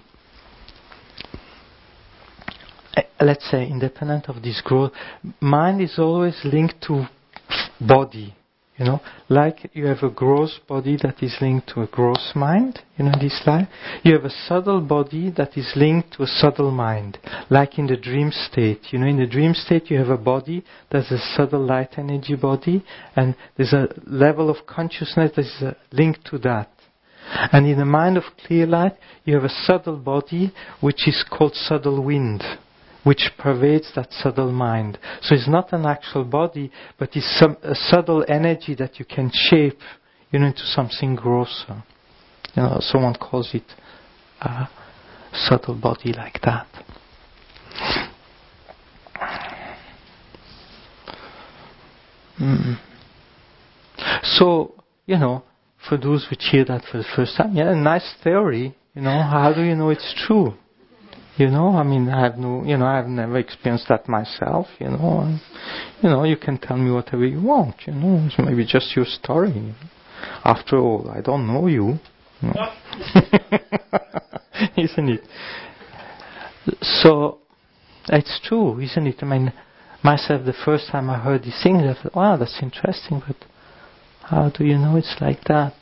Let's say, independent of this growth. Mind is always linked to body. You know, like you have a gross body that is linked to a gross mind, you know, in this life. You have a subtle body that is linked to a subtle mind, like in the dream state. You know, in the dream state you have a body that's a subtle light energy body, and there's a level of consciousness that is linked to that. And in the mind of clear light, you have a subtle body which is called subtle wind, which pervades that subtle mind. So it's not an actual body, but it's some, a subtle energy that you can shape, you know, into something grosser. You know, someone calls it a subtle body like that. Mm. So, you know, for those who hear that for the first time, yeah, a nice theory, you know, how do you know it's true? You know, I mean, I have no, you know, I've never experienced that myself, you know. And, you know, you can tell me whatever you want, you know. It's maybe just your story. After all, I don't know you. you know. Isn't it? So, it's true, isn't it? I mean, myself, the first time I heard these things, I thought, wow, that's interesting, but how do you know it's like that?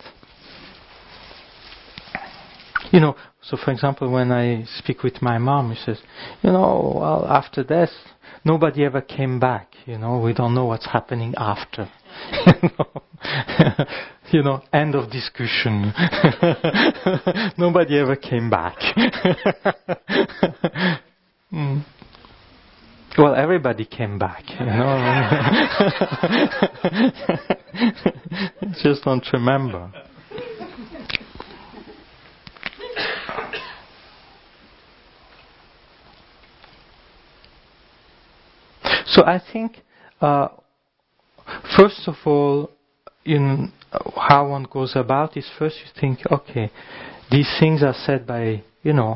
You know, so for example, when I speak with my mom, she says, you know, well, after death, nobody ever came back, you know, we don't know what's happening after. you, know? you know, end of discussion. Nobody ever came back. mm. Well, everybody came back, you know. Just don't remember. So I think, uh, first of all, in how one goes about is first you think, okay, these things are said by, you know,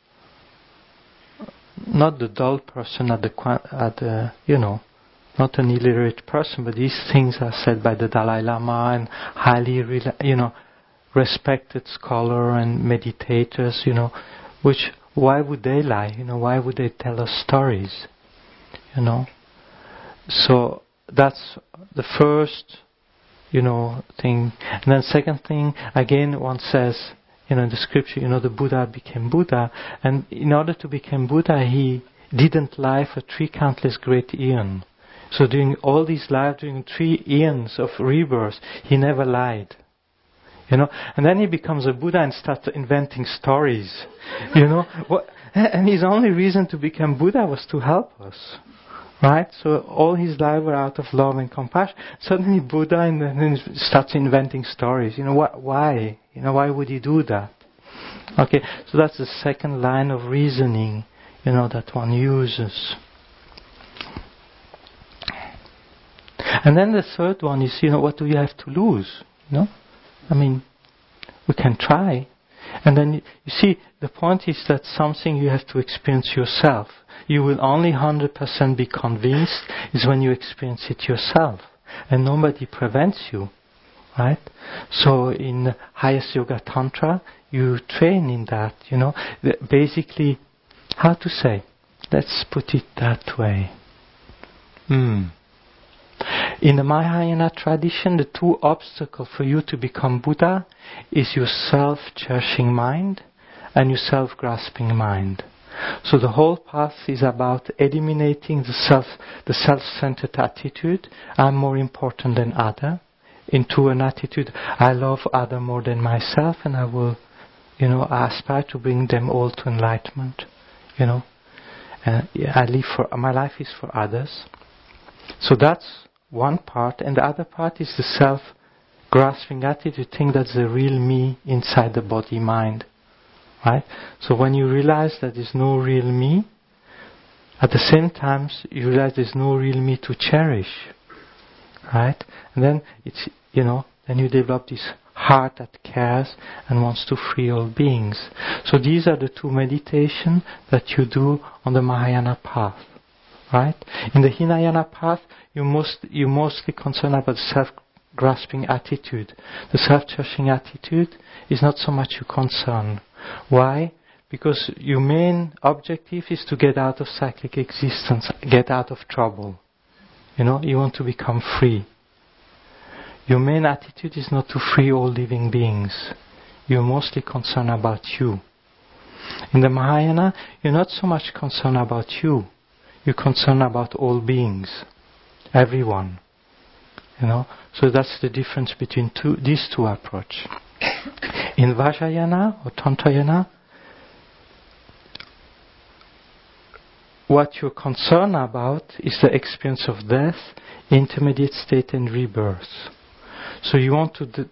not the dull person at the, at the you know, not an illiterate person, but these things are said by the Dalai Lama and highly, you know, respected scholar and meditators, you know, which, why would they lie? You know, why would they tell us stories? You know? So that's the first, you know, thing. And then second thing, again, one says, you know, in the scripture, you know, the Buddha became Buddha. And in order to become Buddha, he didn't lie for three countless great eons. So during all these lives, during three eons of rebirth, he never lied. You know, and then he becomes a Buddha and starts inventing stories. You know, what, and his only reason to become Buddha was to help us. Right? So all his life were out of love and compassion. Suddenly Buddha and then starts inventing stories. You know, what, why? You know, why would he do that? Okay, so that's the second line of reasoning, you know, that one uses. And then the third one is, you know, what do you have to lose? You know? I mean, we can try. And then, you see, the point is that something you have to experience yourself. You will only one hundred percent be convinced is when you experience it yourself. And nobody prevents you, right? So in highest yoga tantra, you train in that, you know. Basically, how to say? Let's put it that way. Mm. In the Mahayana tradition, the two obstacles for you to become Buddha is your self-cherishing mind and your self-grasping mind. So the whole path is about eliminating the self, the self-centered attitude, I'm more important than other, into an attitude, I love other more than myself, and I will, you know, I aspire to bring them all to enlightenment, you know. Uh, I live for, my life is for others. So that's one part, and the other part is the self-grasping attitude, think that's the real me inside the body-mind. Right? So when you realize that there's no real me, at the same time you realize there's no real me to cherish. Right? And then it's, you know, then you develop this heart that cares and wants to free all beings. So these are the two meditations that you do on the Mahayana path. Right? In the Hinayana path, you most you mostly concerned about self-grasping attitude. The self-cherishing attitude is not so much your concern. Why? Because your main objective is to get out of cyclic existence, get out of trouble. You know, you want to become free. Your main attitude is not to free all living beings. You're mostly concerned about you. In the Mahayana, you're not so much concerned about you. You're concerned about all beings, everyone. You know, so that's the difference between two, these two approaches. In Vajrayana or Tantrayana, what you're concerned about is the experience of death, intermediate state, and rebirth. So you want to d-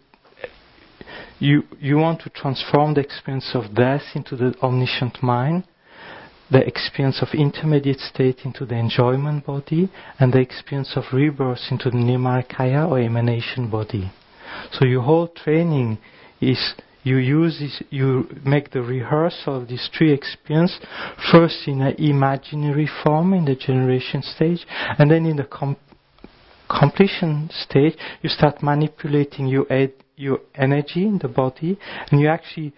you you want to transform the experience of death into the omniscient mind, the experience of intermediate state into the enjoyment body, and the experience of rebirth into the Nirmanakaya or emanation body. So your whole training is you use this, you make the rehearsal of these three experiences, first in an imaginary form in the generation stage, and then in the com- completion stage, you start manipulating your ed- your energy in the body, and you actually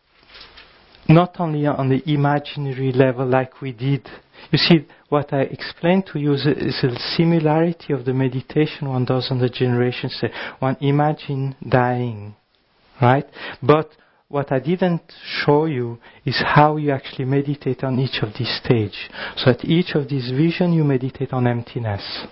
not only on the imaginary level like we did. You see, what I explained to you is a, is a similarity of the meditation one does on the generation stage. One imagine dying, right? But what I didn't show you is how you actually meditate on each of these stages. So at each of these visions, you meditate on emptiness.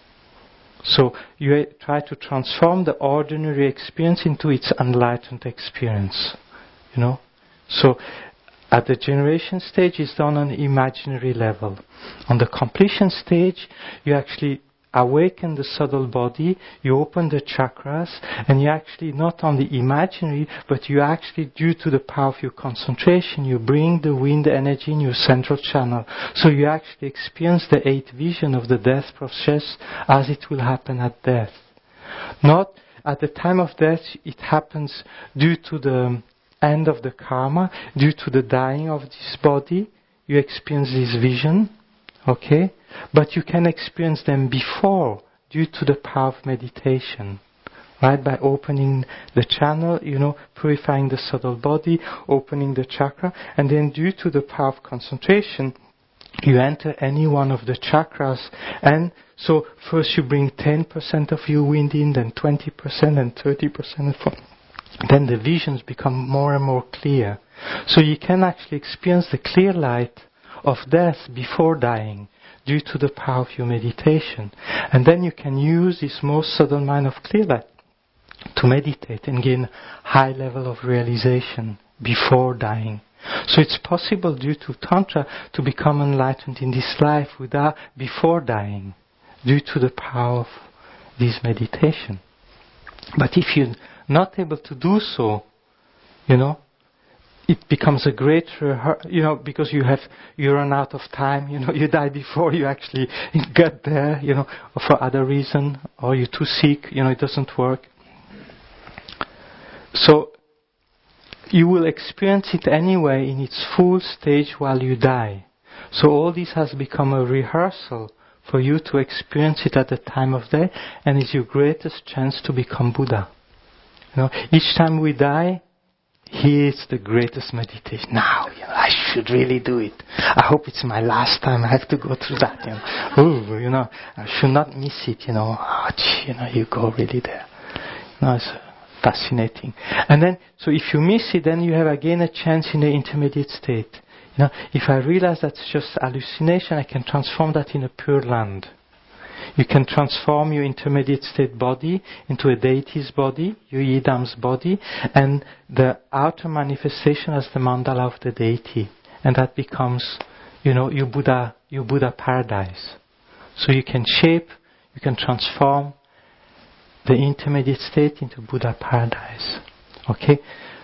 So you try to transform the ordinary experience into its enlightened experience. You know? So at the generation stage, it's done on an imaginary level. On the completion stage, you actually awaken the subtle body, you open the chakras, and you actually not only imaginary, but you actually, due to the power of your concentration, you bring the wind energy in your central channel. So you actually experience the eighth vision of the death process as it will happen at death. Not at the time of death, it happens due to the end of the karma, due to the dying of this body, you experience this vision, okay? But you can experience them before, due to the power of meditation, right? By opening the channel, you know, purifying the subtle body, opening the chakra, and then due to the power of concentration, you enter any one of the chakras, and so first you bring ten percent of your wind in, then twenty percent, and thirty percent from. Then the visions become more and more clear. So you can actually experience the clear light of death before dying due to the power of your meditation. And then you can use this most subtle mind of clear light to meditate and gain high level of realization before dying. So it's possible due to Tantra to become enlightened in this life without before dying due to the power of this meditation. But if you're not able to do so, you know, it becomes a great, you know, because you have, you run out of time, you know, you die before you actually get there, you know, or for other reason, or you're too sick, you know, it doesn't work. So, you will experience it anyway in its full stage while you die. So all this has become a rehearsal for you to experience it at the time of death, and is your greatest chance to become Buddha. You know, each time we die, here's the greatest meditation. Now, you know, I should really do it. I hope it's my last time I have to go through that. You know, Ooh, you know, I should not miss it. You know, oh, gee, you know, you go really there. You know, it's fascinating. And then, so if you miss it, then you have again a chance in the intermediate state. You know, if I realize that's just hallucination, I can transform that in a pure land. You can transform your intermediate state body into a deity's body, your Yidam's body, and the outer manifestation as the mandala of the deity. And that becomes, you know, your Buddha, your Buddha paradise. So you can shape, you can transform the intermediate state into Buddha paradise. Okay?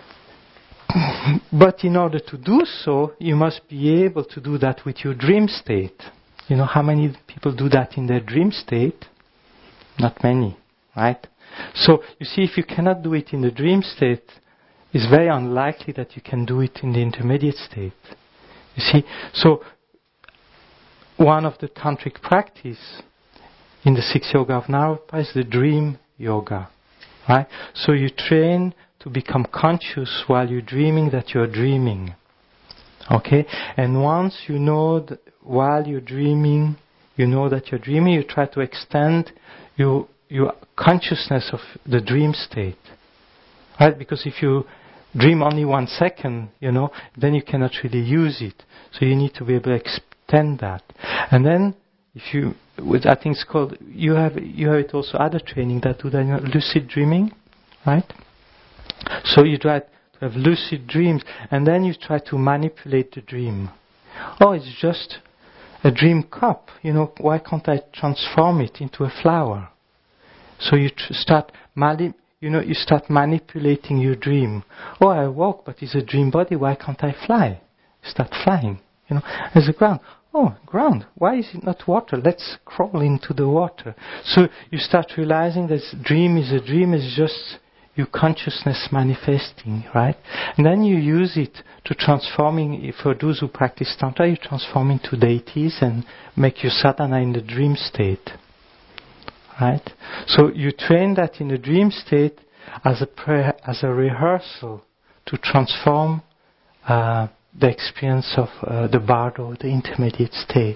But in order to do so, you must be able to do that with your dream state. You know how many people do that in their dream state? Not many, right? So, you see, if you cannot do it in the dream state, it's very unlikely that you can do it in the intermediate state. You see, so one of the tantric practice in the six yoga of Naropa is the dream yoga, right? So you train to become conscious while you're dreaming that you're dreaming. Okay? And once you know that while you're dreaming, you know that you're dreaming, you try to extend your, your consciousness of the dream state. Right? Because if you dream only one second, you know, then you cannot really use it. So you need to be able to extend that. And then, if you, I think it's called, you have, you have it also other training that do that, you know, lucid dreaming, right? So you try to have lucid dreams, and then you try to manipulate the dream. Oh, it's just a dream cup. You know, why can't I transform it into a flower? So you tr- start, mani- you know, you start manipulating your dream. Oh, I walk, but it's a dream body. Why can't I fly? You start flying. You know, there's a ground. Oh, ground. Why is it not water? Let's crawl into the water. So you start realizing that dream is a dream. Is just your consciousness manifesting, right? And then you use it to transforming, for those who practice Tantra, you transform into deities and make your sadhana in the dream state, right? So you train that in the dream state as a pre- as a rehearsal to transform uh, the experience of uh, the bardo, the intermediate state.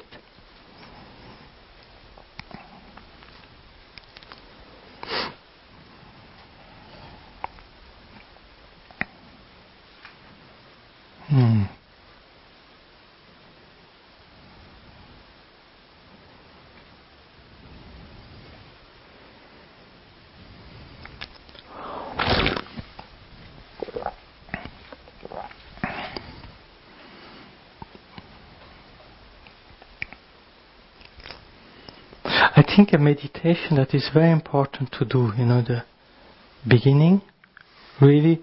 Hmm. I think a meditation that is very important to do, you know, the beginning, really,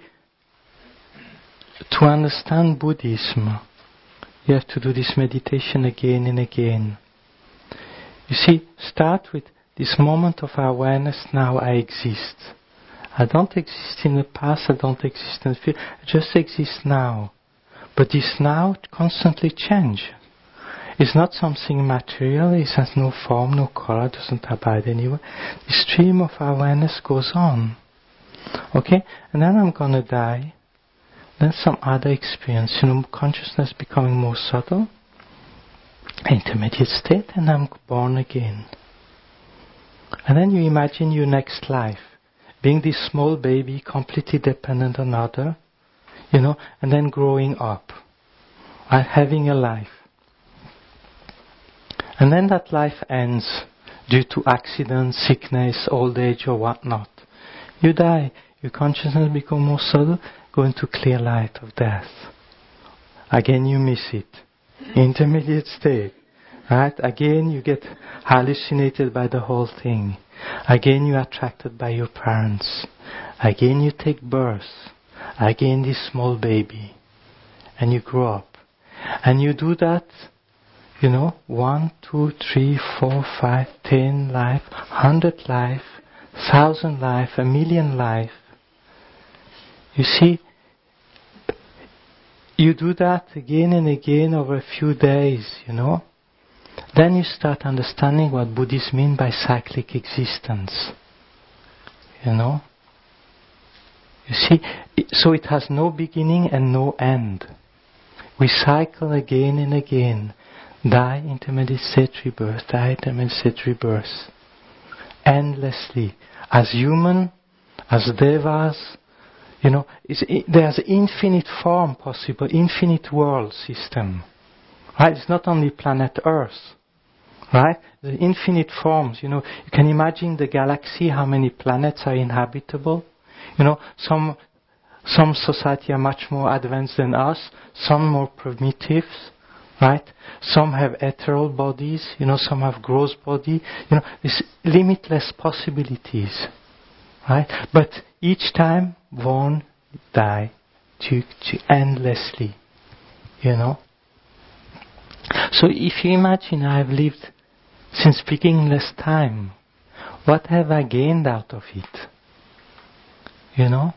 to understand Buddhism, you have to do this meditation again and again. You see, start with this moment of awareness, now I exist. I don't exist in the past, I don't exist in the future, I just exist now. But this now constantly changes. It's not something material, it has no form, no color, doesn't abide anywhere. The stream of awareness goes on. Okay? And then I'm gonna die. Then some other experience, you know, consciousness becoming more subtle, intermediate state, and I'm born again. And then you imagine your next life, being this small baby, completely dependent on other, you know, and then growing up, and having a life. And then that life ends due to accident, sickness, old age, or whatnot. You die, your consciousness becomes more subtle, go into clear light of death. Again you miss it. Intermediate state. Right? Again you get hallucinated by the whole thing. Again you are attracted by your parents. Again you take birth. Again this small baby. And you grow up. And you do that, you know, one, two, three, four, five, ten life, hundred life, thousand life, a million life. You see, you do that again and again over a few days, you know, then you start understanding what Buddhists mean by cyclic existence. You know? You see, so it has no beginning and no end. We cycle again and again. Die, intermediate state, rebirth, die, intermediate state, rebirth. Endlessly. As human, as devas, you know, it's, it, there's infinite form possible, infinite world system. Right? It's not only planet Earth. Right? The infinite forms, you know, you can imagine the galaxy, how many planets are inhabitable. You know, some some society are much more advanced than us, some more primitive, right? Some have ethereal bodies, you know, some have gross body. You know, there's limitless possibilities, right? But each time, born, die, to, to endlessly, you know. So if you imagine I've lived since beginningless time, what have I gained out of it? You know?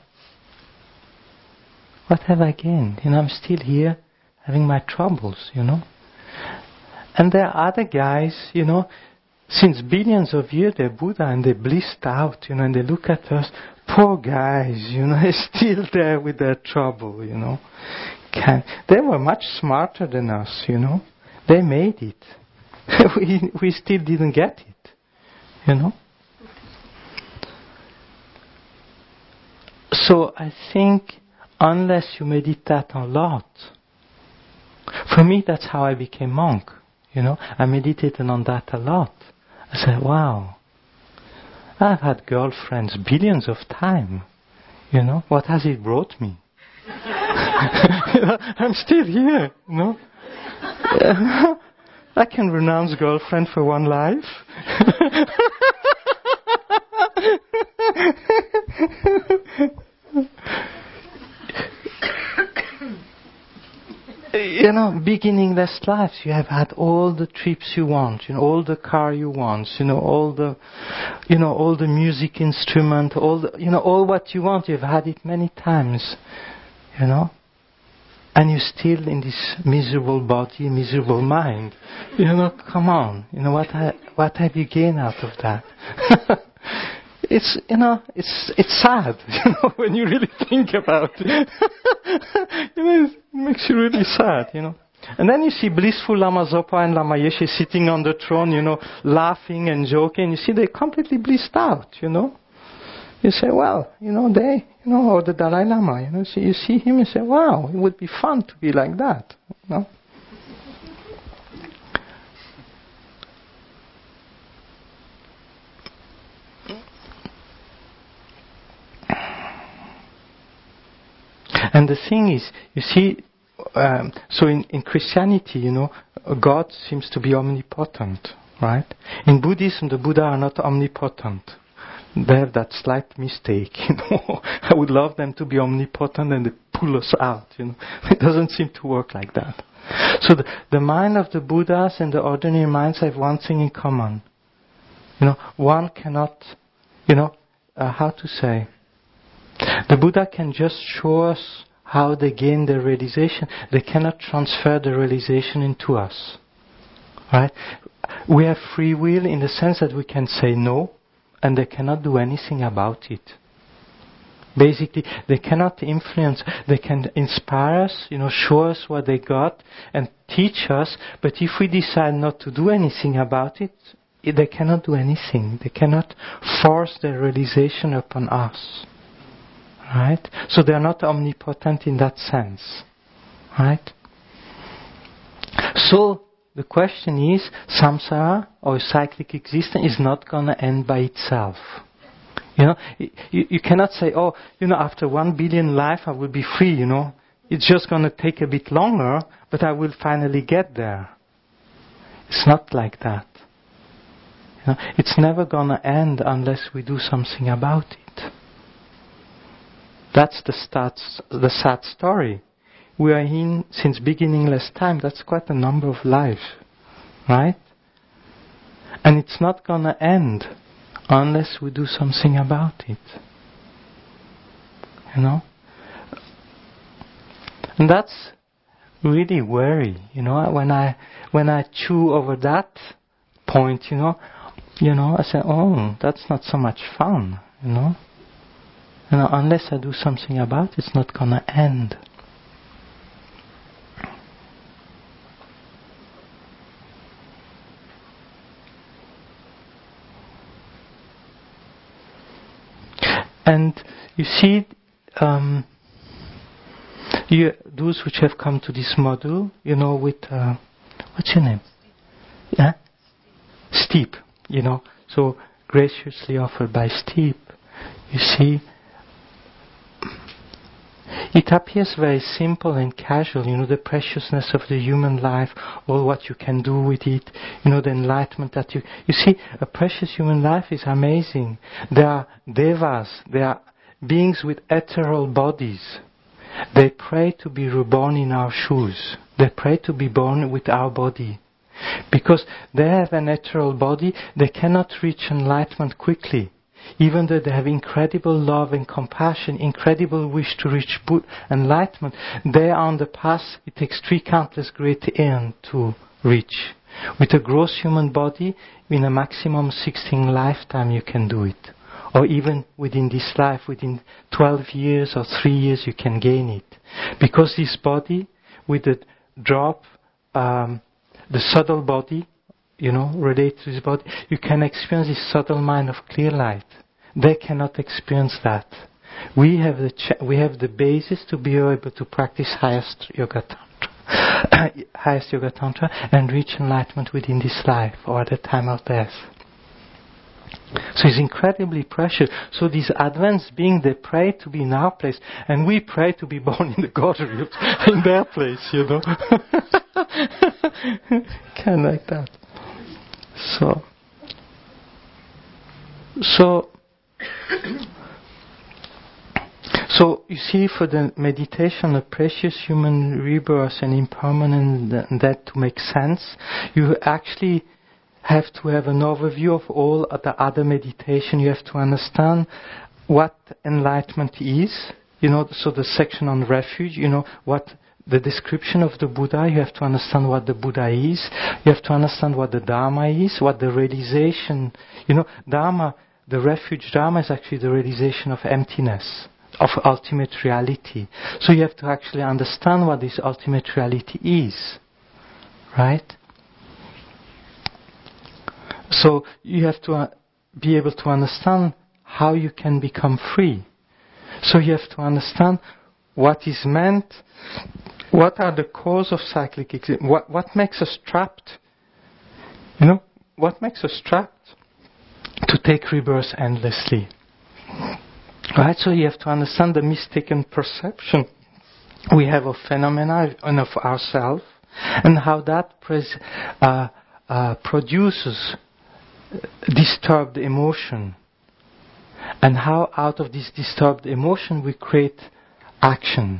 What have I gained? You know, I'm still here having my troubles, you know. And there are other guys, you know, since billions of years they're Buddha and they're blissed out, you know, and they look at us, poor guys, you know, they're still there with their trouble, you know. Can, they were much smarter than us, you know. They made it. we, we still didn't get it, you know. So I think unless you meditate a lot, for me that's how I became monk, you know. I meditated on that a lot. I said, wow, I've had girlfriends billions of times, you know. What has it brought me? You know, I'm still here, you know. I can renounce girlfriend for one life. You know, beginningless lives. You have had all the trips you want, you know, all the car you want, you know, all the, you know, all the music instrument, all the, you know, all what you want. You've had it many times, you know. And you're still in this miserable body, miserable mind. You know, come on. You know, what ha- what have you gained out of that? It's, you know, it's it's sad, you know, when you really think about it. You know, it makes you really sad, you know. And then you see blissful Lama Zopa and Lama Yeshe sitting on the throne, you know, laughing and joking. You see they're completely blissed out, you know. You say, well, you know, they, you know, or the Dalai Lama, you know, so you see him, you say, wow, it would be fun to be like that, you know. And the thing is, you see, um, so in, in Christianity, you know, God seems to be omnipotent, right? In Buddhism, the Buddha are not omnipotent. They have that slight mistake, you know. I would love them to be omnipotent and they pull us out, you know. It doesn't seem to work like that. So the, the mind of the Buddhas and the ordinary minds have one thing in common. You know, one cannot, you know, uh, how to say, the Buddha can just show us how they gain their realization. They cannot transfer the realization into us. Right? We have free will in the sense that we can say no, and they cannot do anything about it. Basically, they cannot influence, they can inspire us, you know, show us what they got and teach us, but if we decide not to do anything about it, they cannot do anything. They cannot force their realization upon us. Right? So they are not omnipotent in that sense. Right? So, the question is, samsara, or cyclic existence, is not going to end by itself. You know, you, you cannot say, oh, you know, after one billion life I will be free, you know. It's just going to take a bit longer, but I will finally get there. It's not like that. You know, it's never going to end unless we do something about it. That's the, stats, the sad story. We are in since beginningless time. That's quite a number of lives, right? And it's not going to end unless we do something about it. You know? And that's really worry, you know, when I when I chew over that point, you know, you know, I say, oh, that's not so much fun, you know. You know, unless I do something about it, it's not gonna end. And you see, um, you, those which have come to this module, you know, with, uh, what's your name? Yeah? Steep, you know, so graciously offered by Steep. You see, it appears very simple and casual, you know, the preciousness of the human life, all what you can do with it, you know, the enlightenment that you... You see, a precious human life is amazing. There are devas, there are beings with ethereal bodies. They pray to be reborn in our shoes. They pray to be born with our body. Because they have an ethereal body, they cannot reach enlightenment quickly. Even though they have incredible love and compassion, incredible wish to reach enlightenment, they are on the path it takes three countless great aeons to reach. With a gross human body, in a maximum sixteen lifetime you can do it. Or even within this life, within twelve years or three years you can gain it. Because this body, with the drop, um, the subtle body, you know, related to this body, you can experience this subtle mind of clear light. They cannot experience that. We have the ch- we have the basis to be able to practice highest yoga tantra, highest yoga tantra, and reach enlightenment within this life or at the time of death. So it's incredibly precious. So these advanced beings, they pray to be in our place, and we pray to be born in the God realms, in their place, you know. Kind of like that. So, so, so you see, for the meditation of precious human rebirth and impermanent death to make sense, you actually have to have an overview of all the other meditation. You have to understand what enlightenment is. You know, so the section on refuge. You know what. The description of the Buddha, you have to understand what the Buddha is. You have to understand what the Dharma is, what the realization... You know, Dharma, the refuge Dharma is actually the realization of emptiness, of ultimate reality. So you have to actually understand what this ultimate reality is. Right? So you have to uh, be able to understand how you can become free. So you have to understand what is meant... What are the cause of cyclic existence? What, what makes us trapped? You know, what makes us trapped to take rebirth endlessly? Right, so you have to understand the mistaken perception we have of phenomena and of ourselves, and how that pres- uh, uh, produces disturbed emotion, and how out of this disturbed emotion we create action.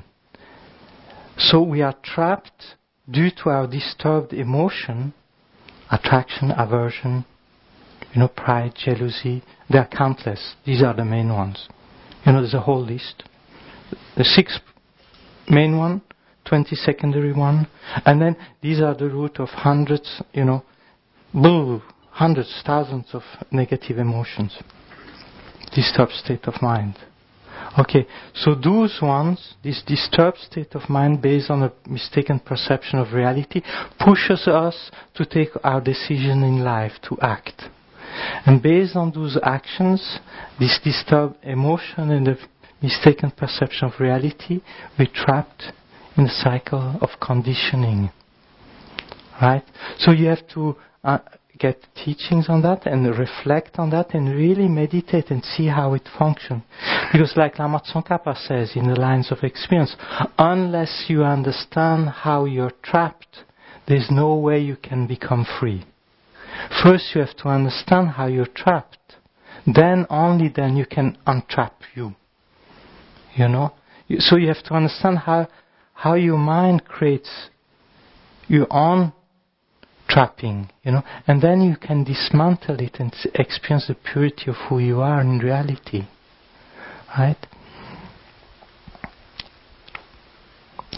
So we are trapped due to our disturbed emotion, attraction, aversion, you know, pride, jealousy. They are countless. These are the main ones. You know, there's a whole list. The six main one, twenty secondary one, and then these are the root of hundreds, you know, boo, hundreds, thousands of negative emotions. Disturbed state of mind. Okay, so those ones, this disturbed state of mind based on a mistaken perception of reality, pushes us to take our decision in life, to act. And based on those actions, this disturbed emotion and the mistaken perception of reality, we're trapped in a cycle of conditioning. Right? So you have to uh, get teachings on that and reflect on that and really meditate and see how it functions. Because like Lama Tsongkhapa says in the Lines of Experience, unless you understand how you're trapped, there's no way you can become free. First you have to understand how you're trapped. Then, only then you can untrap you. You know? So you have to understand how, how your mind creates your own trapping, you know, and then you can dismantle it and experience the purity of who you are in reality, right?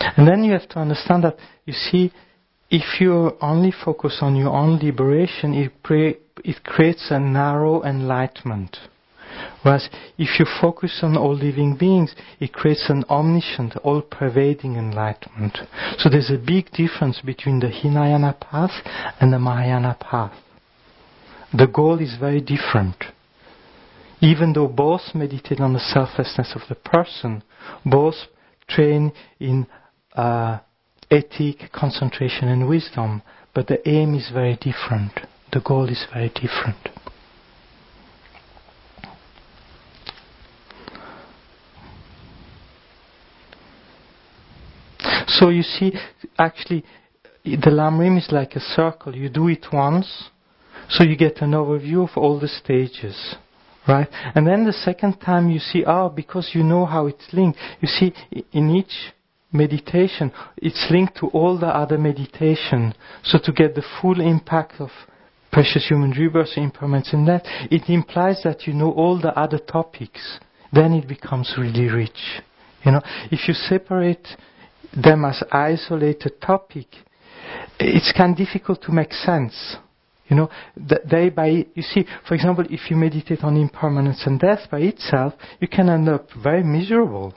And then you have to understand that, you see, if you only focus on your own liberation, it, pre- it creates a narrow enlightenment. Whereas if you focus on all living beings, it creates an omniscient, all-pervading enlightenment. So there's a big difference between the Hinayana path and the Mahayana path. The goal is very different. Even though both meditate on the selflessness of the person, both train in uh, ethic, concentration and wisdom, but the aim is very different. The goal is very different. So you see, actually, the Lamrim is like a circle. You do it once, so you get an overview of all the stages, right? And then the second time you see, oh, because you know how it's linked. You see, in each meditation, it's linked to all the other meditation. So to get the full impact of precious human rebirth, impermanence in that, it implies that you know all the other topics. Then it becomes really rich. You know, if you separate them as isolated topic, it's kind of difficult to make sense. You know, they by you see, for example, if you meditate on impermanence and death by itself, you can end up very miserable.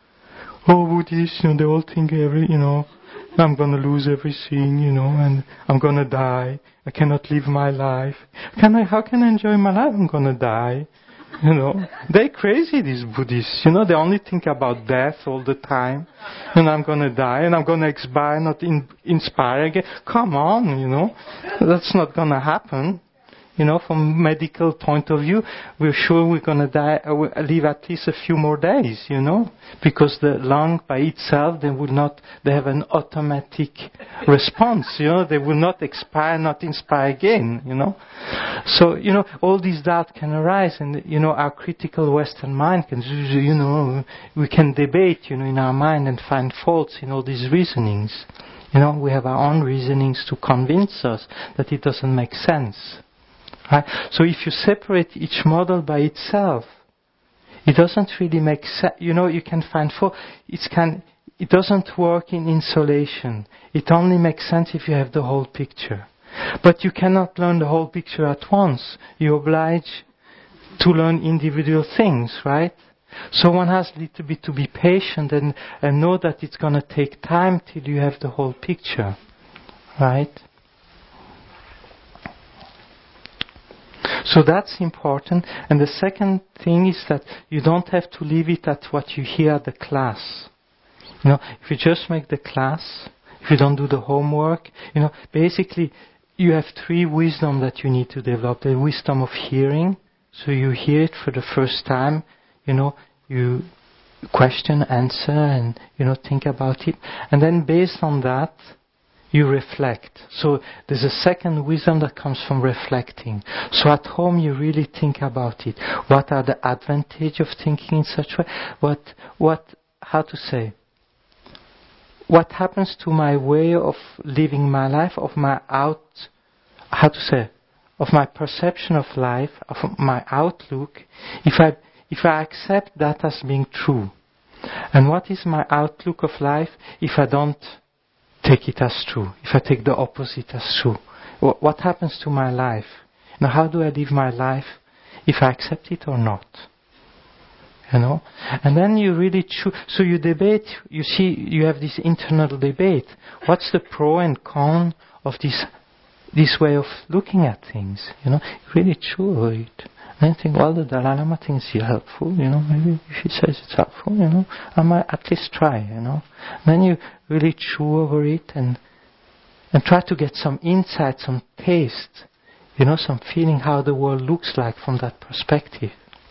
Oh, Buddhists, you know, they all think every, you know, I'm going to lose everything, you know, and I'm going to die. I cannot live my life. Can I? How can I enjoy my life? I'm going to die. You know, they're crazy, these Buddhists. You know, they only think about death all the time. And I'm going to die, and I'm going to expire, not in, inspire again. Come on, you know. That's not going to happen. You know, from medical point of view, we're sure we're going to die, uh, live at least a few more days, you know. Because the lung by itself, they will not, they have an automatic response, you know. They will not expire, not inspire again, you know. So, you know, all these doubts can arise, and, you know, our critical Western mind can, you know, we can debate, you know, in our mind and find faults in all these reasonings. You know, we have our own reasonings to convince us that it doesn't make sense. Right? So if you separate each model by itself, it doesn't really make sense. You know, you can find fault. It can. It doesn't work in isolation. It only makes sense if you have the whole picture. But you cannot learn the whole picture at once. You're obliged to learn individual things, right? So one has a little bit to be patient and, and know that it's going to take time till you have the whole picture, right? So that's important. And the second thing is that you don't have to leave it at what you hear at the class. You know, if you just make the class, if you don't do the homework, you know, basically you have three wisdom that you need to develop. The wisdom of hearing. So you hear it for the first time, you know, you question, answer, and, you know, think about it. And then based on that, you reflect. So there's a second wisdom that comes from reflecting. So at home you really think about it. What are the advantages of thinking in such a way? What, what, how to say? What happens to my way of living my life, of my out, how to say, of my perception of life, of my outlook, if I, if I accept that as being true? And what is my outlook of life if I don't take it as true, if I take the opposite as true? What happens to my life? Now, how do I live my life if I accept it or not? You know? And then you really choose. So you debate, you see, you have this internal debate. What's the pro and con of this this way of looking at things? You know, you really choose it. And I think, well, the Dalai Lama thinks it's helpful, you know, maybe if he says it's helpful, you know, I might at least try, you know. Then you really chew over it and and try to get some insight, some taste, you know, some feeling how the world looks like from that perspective.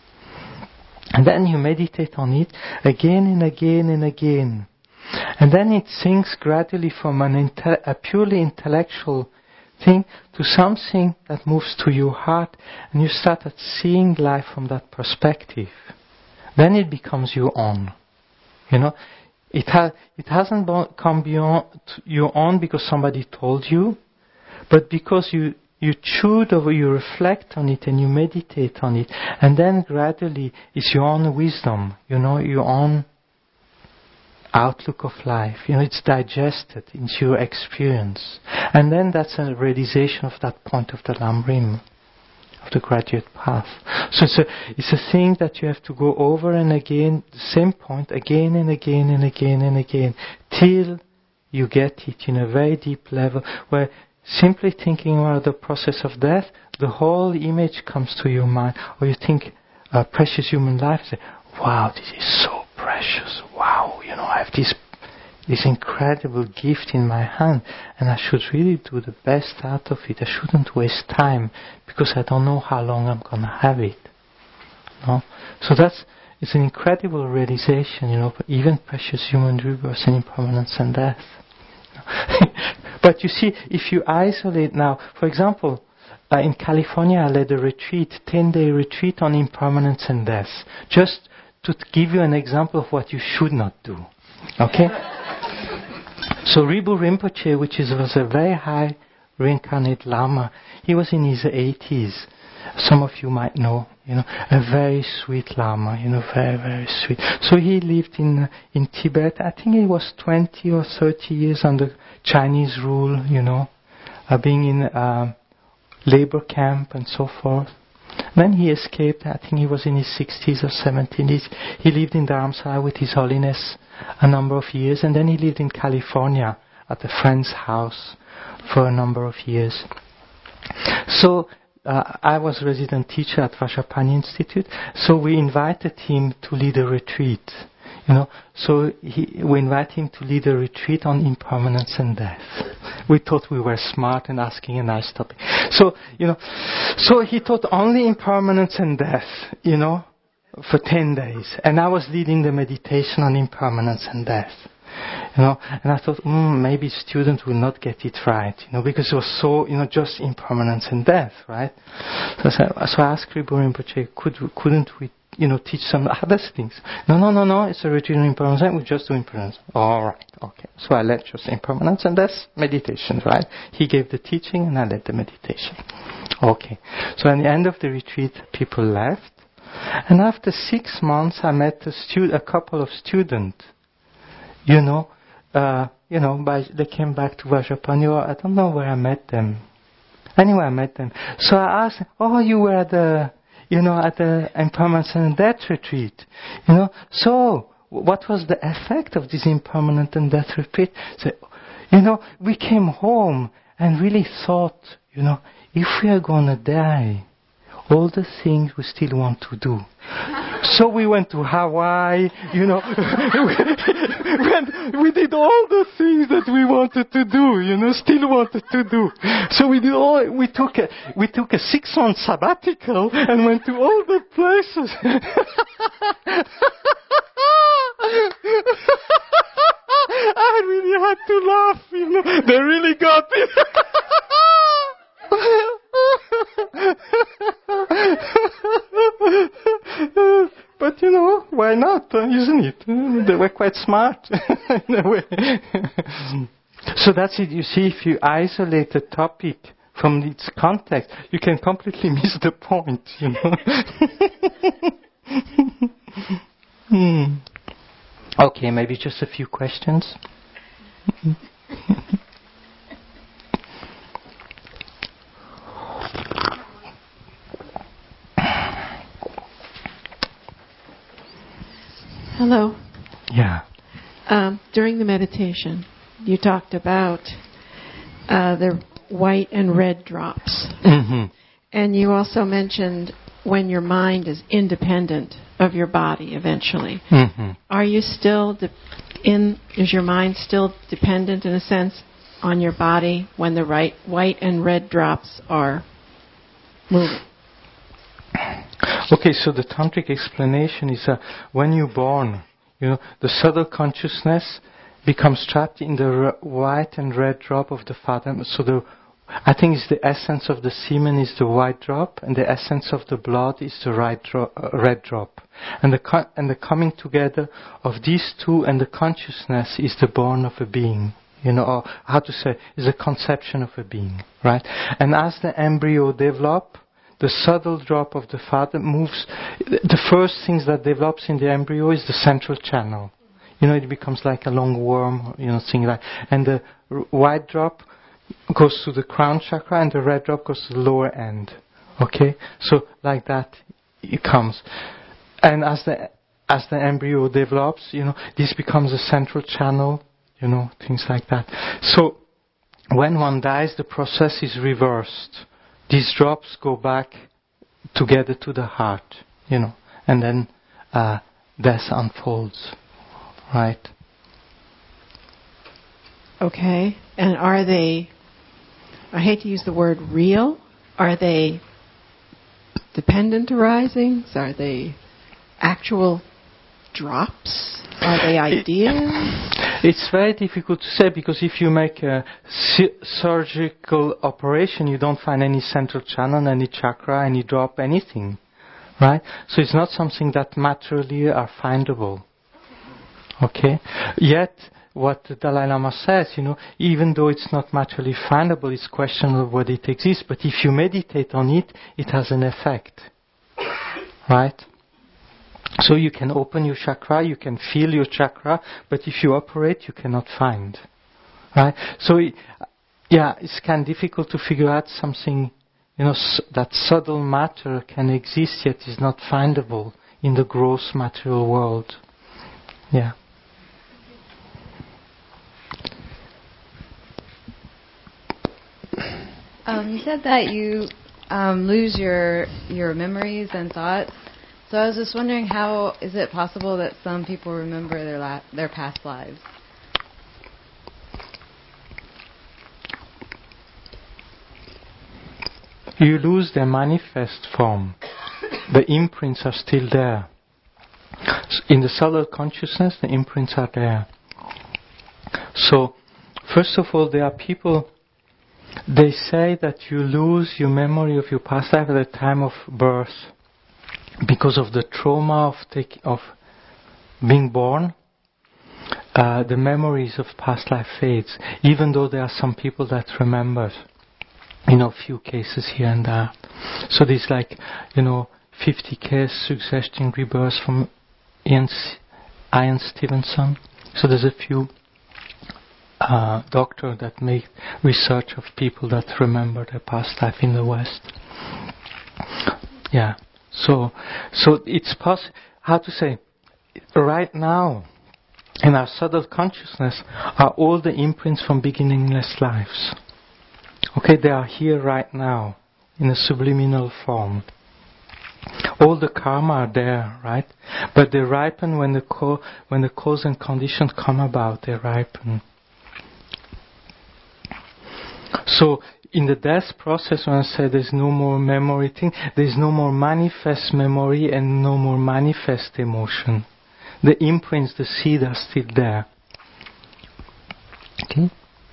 And then you meditate on it again and again and again. And then it sinks gradually from an inte- a purely intellectual thing to something that moves to your heart, and you start at seeing life from that perspective. Then it becomes your own. You know, it has it hasn't come beyond your own because somebody told you, but because you you chewed over, you reflect on it, and you meditate on it, and then gradually it's your own wisdom. You know, your own outlook of life. You know, it's digested into your experience. And then that's a realization of that point of the Lam Rim, of the graduate path. So it's a, it's a thing that you have to go over and again, the same point, again and again and again and again, till you get it in a very deep level, where simply thinking about the process of death, the whole image comes to your mind. Or you think, uh, precious human life, say, wow, this is so precious. Wow, you know, I have this this incredible gift in my hand, and I should really do the best out of it. I shouldn't waste time, because I don't know how long I'm going to have it. No? So that's, it's an incredible realization, you know, even precious human rebirth and impermanence and death. But you see, if you isolate now, for example, uh, in California I led a retreat, ten-day retreat on impermanence and death, just to give you an example of what you should not do. Okay? So Ribu Rinpoche, which is, was a very high reincarnate Lama, he was in his eighties. Some of you might know, you know, a very sweet Lama, you know, very, very sweet. So he lived in in Tibet. I think he was twenty or thirty years under Chinese rule, you know, uh, being in a labor camp and so forth. Then he escaped. I think he was in his sixties or seventies. He lived in Dharamsala with His Holiness a number of years, and then he lived in California at a friend's house for a number of years. So uh, I was resident teacher at Vajrapani Institute, so we invited him to lead a retreat. You know, so he, we invited him to lead a retreat on impermanence and death. We thought we were smart and asking a nice topic. So, you know, so he taught only impermanence and death, you know, for ten days. And I was leading the meditation on impermanence and death. You know, and I thought, mm, maybe students will not get it right, you know, because it was so, you know, just impermanence and death, right? So, so I asked Ribu Rinpoche, could, couldn't we, you know, teach some other things? No, no, no, no, it's a retreat on impermanence, we just do impermanence. All right, okay. So I led just impermanence, and that's meditation, right? He gave the teaching, and I led the meditation. Okay. So at the end of the retreat, people left, and after six months, I met a, stu- a couple of students. You know, uh, you know, by, they came back to Vajrapani. I don't know where I met them. Anyway, I met them. So I asked, oh, you were at the, you know, at the impermanence and death retreat. You know, so what was the effect of this impermanent and death retreat? So, you know, we came home and really thought, you know, if we are going to die, all the things we still want to do. So we went to Hawaii, you know, we, we did all the things that we wanted to do, you know, still wanted to do. So we did all, we took a, we took a six month sabbatical and went to all the places. I really had to laugh, you know, they really got it. But you know, why not, uh, isn't it? They were quite smart in a way. So that's it. You see, if you isolate a topic from its context, you can completely miss the point, you know. hmm. Okay, maybe just a few questions. Hello. Yeah. Um, during the meditation, you talked about uh, the white and red drops. Mm-hmm. And you also mentioned when your mind is independent of your body eventually. Mm-hmm. Are you still de- in, is your mind still dependent in a sense on your body when the right, white and red drops are moving? Okay, so the tantric explanation is uh, when you're born, you know, the subtle consciousness becomes trapped in the r- white and red drop of the father. So the, I think it's the essence of the semen is the white drop, and the essence of the blood is the right dro- uh, red drop. And the co- and the coming together of these two and the consciousness is the born of a being. You know, or how to say, is a conception of a being, right? And as the embryo develops, the subtle drop of the father moves. The first things that develops in the embryo is the central channel. You know, it becomes like a long worm, you know, thing like. And the r- white drop goes to the crown chakra, and the red drop goes to the lower end. Okay, so like that it comes. And as the as the embryo develops, you know, this becomes a central channel. You know, things like that. So when one dies, the process is reversed. These drops go back together to the heart, you know, and then uh, death unfolds, right? Okay. And are they, I hate to use the word real, are they dependent arisings? Are they actual drops? Are they ideas? It's very difficult to say, because if you make a ci- surgical operation, you don't find any central channel, any chakra, any drop, anything, right? So it's not something that materially are findable. Okay? Yet, what the Dalai Lama says, you know, even though it's not materially findable, it's questionable whether it exists, but if you meditate on it, it has an effect. Right? So you can open your chakra, you can feel your chakra, but if you operate, you cannot find. Right? So, it, yeah, it's kind of difficult to figure out something, you know, s- that subtle matter can exist, yet is not findable in the gross material world. Yeah. Um, you said that you um, lose your your memories and thoughts. So I was just wondering, how is it possible that some people remember their la- their past lives? You lose their manifest form. The imprints are still there. In the subtle consciousness, the imprints are there. So, first of all, there are people, they say that you lose your memory of your past life at the time of birth because of the trauma of take, of being born. Uh, the memories of past life fades, even though there are some people that remember, you know, few cases here and there. So there's like, you know, fifty cases suggesting rebirth from Ian, Ian Stevenson. So there's a few uh, doctors that make research of people that remember their past life in the West. Yeah. So, so it's possible. How to say? Right now, in our subtle consciousness, are all the imprints from beginningless lives. Okay, they are here right now, in a subliminal form. All the karma are there, right? But they ripen when the co- when the cause and conditions come about. They ripen. So, in the death process, when I say there's no more memory thing, there's no more manifest memory and no more manifest emotion. The imprints, the seed are still there. Okay?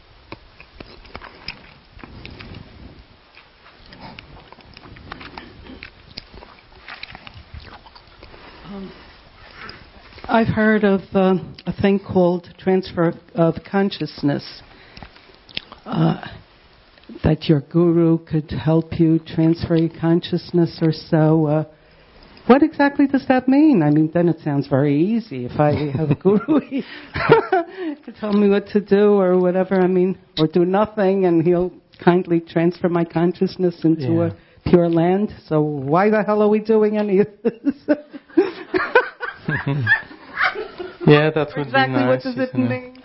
Um, I've heard of uh, a thing called transfer of consciousness. Uh, that your guru could help you transfer your consciousness or so. Uh, what exactly does that mean? I mean, then it sounds very easy. If I have a guru to tell me what to do or whatever, I mean, or do nothing, and he'll kindly transfer my consciousness into yeah. a pure land. So why the hell are we doing any of this? Yeah, that would exactly be nice. What does it mean?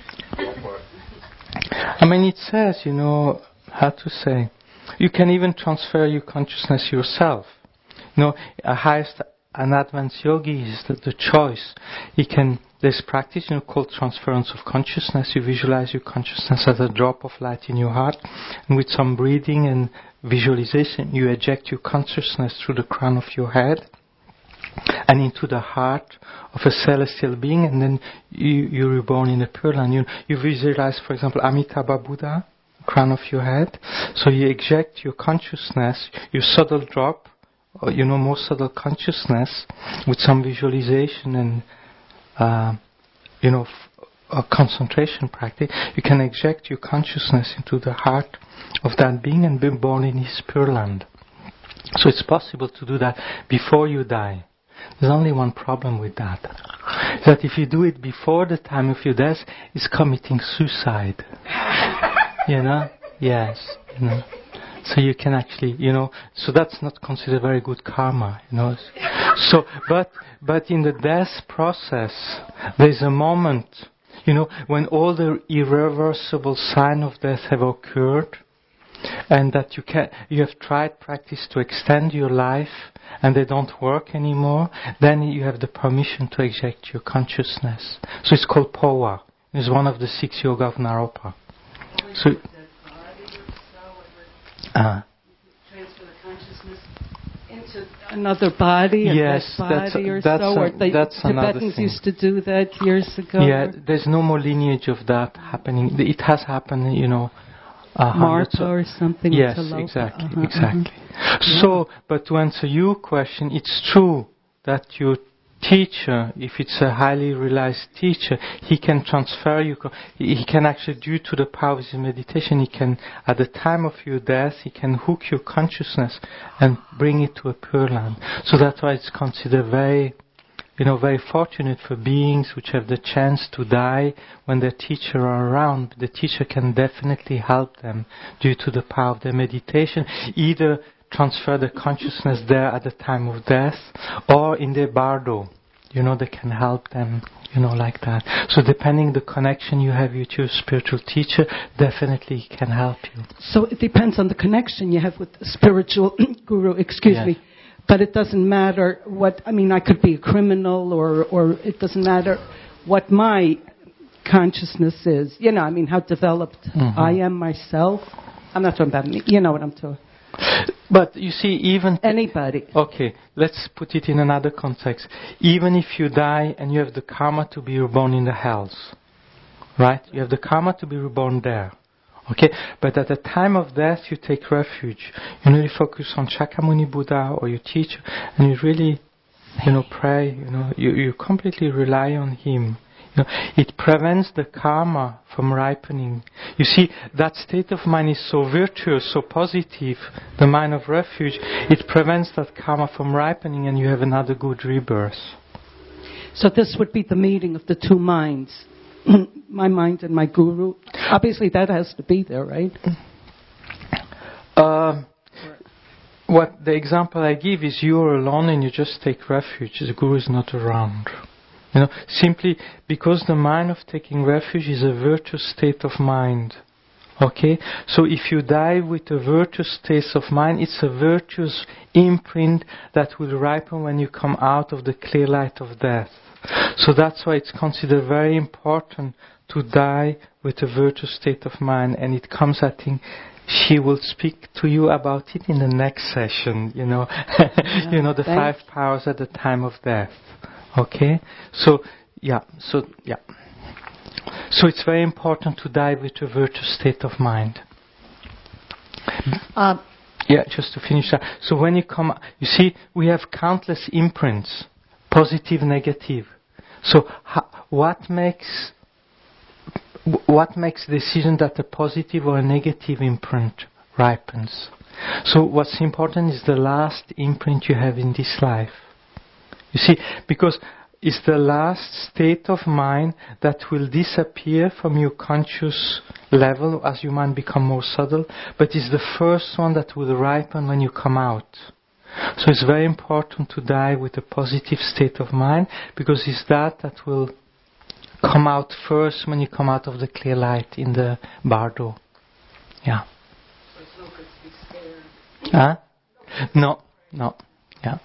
I mean, it says, you know, how to say, you can even transfer your consciousness yourself. You know, a highest, an advanced yogi is the, the choice. He can, there's practice, you know, called transference of consciousness. You visualize your consciousness as a drop of light in your heart, and with some breathing and visualization, you eject your consciousness through the crown of your head and into the heart of a celestial being, and then you, you're reborn in a Pure Land. You, you visualize, for example, Amitabha Buddha, crown of your head. So you eject your consciousness, your subtle drop, or, you know, more subtle consciousness, with some visualization and, uh, you know, f- a concentration practice. You can eject your consciousness into the heart of that being and be born in his Pure Land. So it's possible to do that before you die. There's only one problem with that. that if you do it before the time of your death, it's committing suicide. You know? Yes. You know. So you can actually, you know, so that's not considered very good karma, you know. So, but, but in the death process, there's a moment, you know, when all the irreversible signs of death have occurred, and that you can, you have tried practice to extend your life, and they don't work anymore, then you have the permission to eject your consciousness. So it's called Powa. It's one of the six yoga of Naropa. So, uh, transfer the consciousness into another body, a yes, dead body that's, or that's so. A, or the that's Tibetans used to do that years ago. Yeah, there's no more lineage of that happening. It has happened, you know. Uh, Martha or something. Yes, Talopa. exactly, uh-huh, exactly. Uh-huh. So, but to answer your question, it's true that your teacher, if it's a highly realized teacher, he can transfer you. He can actually, due to the power of his meditation, he can, at the time of your death, he can hook your consciousness and bring it to a Pure Land. So that's why it's considered very, you know, very fortunate for beings which have the chance to die when their teacher are around. The teacher can definitely help them due to the power of their meditation, either transfer the consciousness there at the time of death, or in their bardo, you know, they can help them, you know, like that. So depending the connection you have with your spiritual teacher, definitely he can help you. So it depends on the connection you have with the spiritual guru, excuse yes. me. But it doesn't matter what, I mean, I could be a criminal, or, or it doesn't matter what my consciousness is. You know, I mean, how developed mm-hmm. I am myself. I'm not talking about me. You know what I'm talking. But you see, even... Anybody. Okay, let's put it in another context. Even if you die and you have the karma to be reborn in the hells, right? You have the karma to be reborn there. Okay, but at the time of death, you take refuge. You really focus on Shakyamuni Buddha or your teacher, and you really, you know, pray. You know, you you completely rely on him. You know, it prevents the karma from ripening. You see, that state of mind is so virtuous, so positive. The mind of refuge, it prevents that karma from ripening, and you have another good rebirth. So this would be the meeting of the two minds. My mind and my guru. Obviously that has to be there, right? Uh, what the example I give is you're alone and you just take refuge. The guru is not around. You know, simply because the mind of taking refuge is a virtuous state of mind. Okay? So if you die with a virtuous state of mind, it's a virtuous imprint that will ripen when you come out of the clear light of death. So that's why it's considered very important to die with a virtuous state of mind. And it comes, I think, she will speak to you about it in the next session, you know. Yeah, you know, the thanks. Five powers at the time of death. Okay? So, yeah, so, yeah. So it's very important to die with a virtuous state of mind. Um, yeah, just to finish that. So when you come, you see, we have countless imprints. Positive, negative. So, ha, what makes what makes the decision that a positive or a negative imprint ripens? So, what's important is the last imprint you have in this life. You see, because it's the last state of mind that will disappear from your conscious level as your mind become more subtle, but it's the first one that will ripen when you come out. So it's very important to die with a positive state of mind, because it's that that will come out first when you come out of the clear light in the bardo. Yeah. So it's no good to be scared. Huh? No, no. Yeah.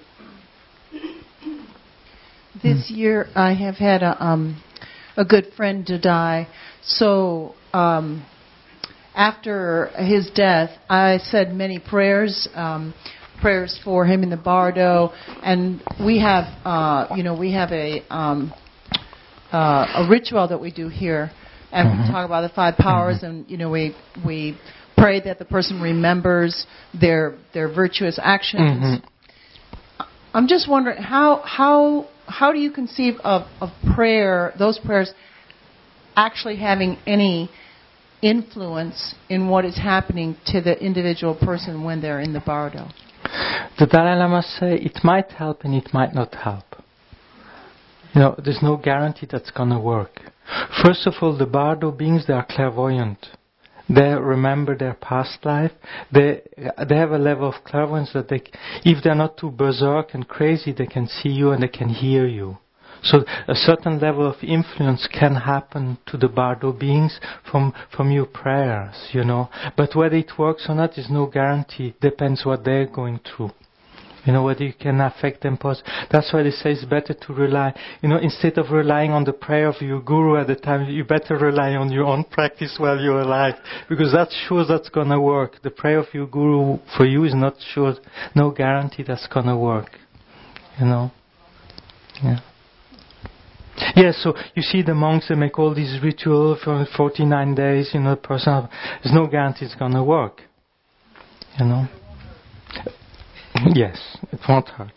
This year I have had a um, a good friend to die. So um, after his death, I said many prayers. Um, prayers for him in the bardo, and we have uh you know we have a um uh a ritual that we do here, and mm-hmm. we talk about the five powers, mm-hmm. and you know we we pray that the person remembers their their virtuous actions. Mm-hmm. I'm just wondering how how how do you conceive of of prayer, those prayers actually having any influence in what is happening to the individual person when they're in the bardo? The Dalai Lama say it might help and it might not help. You know, there's no guarantee that's going to work. First of all, the Bardo beings, they are clairvoyant. They remember their past life. They they have a level of clairvoyance that they, if they're not too berserk and crazy, they can see you and they can hear you. So a certain level of influence can happen to the Bardo beings from from your prayers, you know. But whether it works or not is no guarantee. Depends what they're going through. You know, whether you can affect them. That's why they say it's better to rely, you know, instead of relying on the prayer of your guru at the time, you better rely on your own practice while you're alive. Because that's sure that's going to work. The prayer of your guru for you is not sure, no guarantee that's going to work. You know? Yeah. Yeah, so you see the monks, they make all these rituals for forty-nine days, you know, person, there's no guarantee it's going to work. You know? Yes, it won't hurt.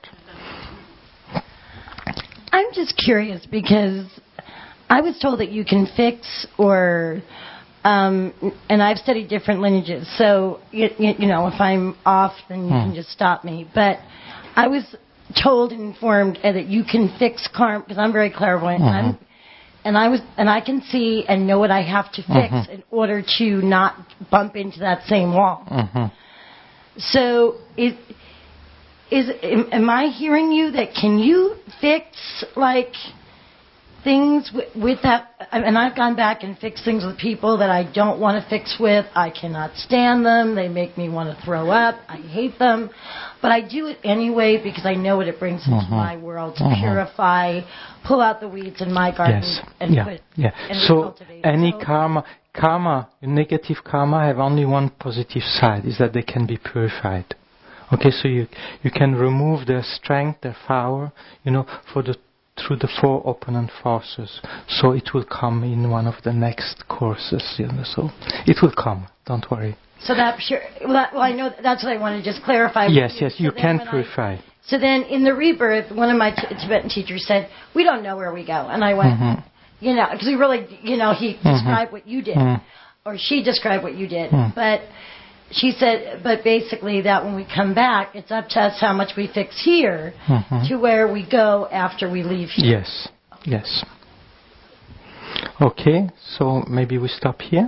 I'm just curious because I was told that you can fix or, um, and I've studied different lineages, so, you, you know, if I'm off, then you hmm. can just stop me. But I was told and informed that you can fix karma, because I'm very clairvoyant, mm-hmm. and, I'm, and I was, and I can see and know what I have to fix mm-hmm. in order to not bump into that same wall. Mm-hmm. So it... Is am I hearing you that can you fix like things with, with that? And I've gone back and fixed things with people that I don't want to fix with. I cannot stand them. They make me want to throw up. I hate them, but I do it anyway because I know what it brings into mm-hmm. my world to mm-hmm. purify, pull out the weeds in my garden, yes. and yeah. put yeah. and so recultivate. any so, karma, karma, negative karma have only one positive side: is that they can be purified. Okay, so you you can remove their strength, their power, you know, for the through the four opponent forces. So it will come in one of the next courses, you know. So it will come. Don't worry. So that sure. Well, that, well I know that's what I want to just clarify. Yes, you. yes, you so can purify. I, so then, in the rebirth, one of my t- Tibetan teachers said, "We don't know where we go," and I went, mm-hmm. you know, because he really, you know, he mm-hmm. described what you did, mm-hmm. or she described what you did, mm-hmm. but. She said, but basically that when we come back, it's up to us how much we fix here mm-hmm. to where we go after we leave here. Yes, yes. Okay, so maybe we stop here.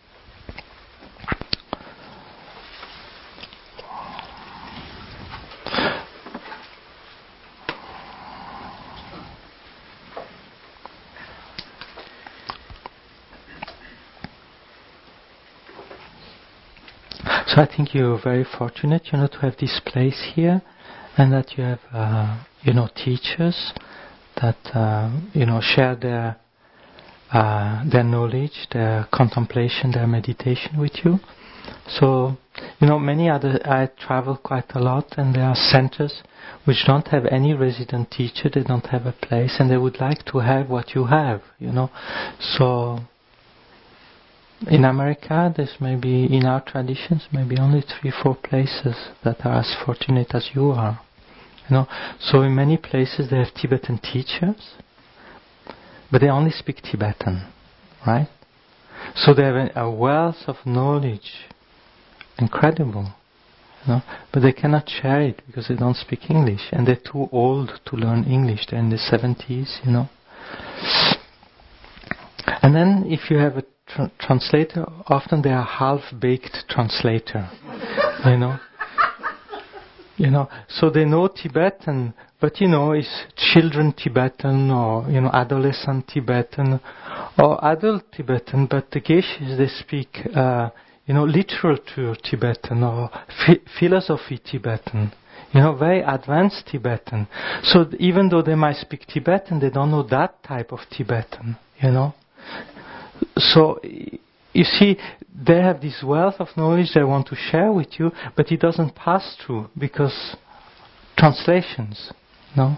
So I think you're very fortunate, you know, to have this place here, and that you have, uh, you know, teachers that, uh, you know, share their uh, their knowledge, their contemplation, their meditation with you. So, you know, many other, I travel quite a lot, and there are centers which don't have any resident teacher, they don't have a place, and they would like to have what you have, you know. So. In America, there's maybe, in our traditions, maybe only three, four places that are as fortunate as you are. You know, so in many places they have Tibetan teachers, but they only speak Tibetan, right? So they have a, a wealth of knowledge, incredible, you know, but they cannot share it because they don't speak English, and they're too old to learn English. They're in their seventies, you know. And then if you have a Tr- translator, often they are half-baked translator, you know. You know, so they know Tibetan, but you know, it's children Tibetan or you know, adolescent Tibetan or adult Tibetan. But the Geshes, they speak, uh, you know, literature Tibetan or ph- philosophy Tibetan. You know, very advanced Tibetan. So th- even though they might speak Tibetan, they don't know that type of Tibetan. You know. So, you see, they have this wealth of knowledge they want to share with you, but it doesn't pass through because translations, no?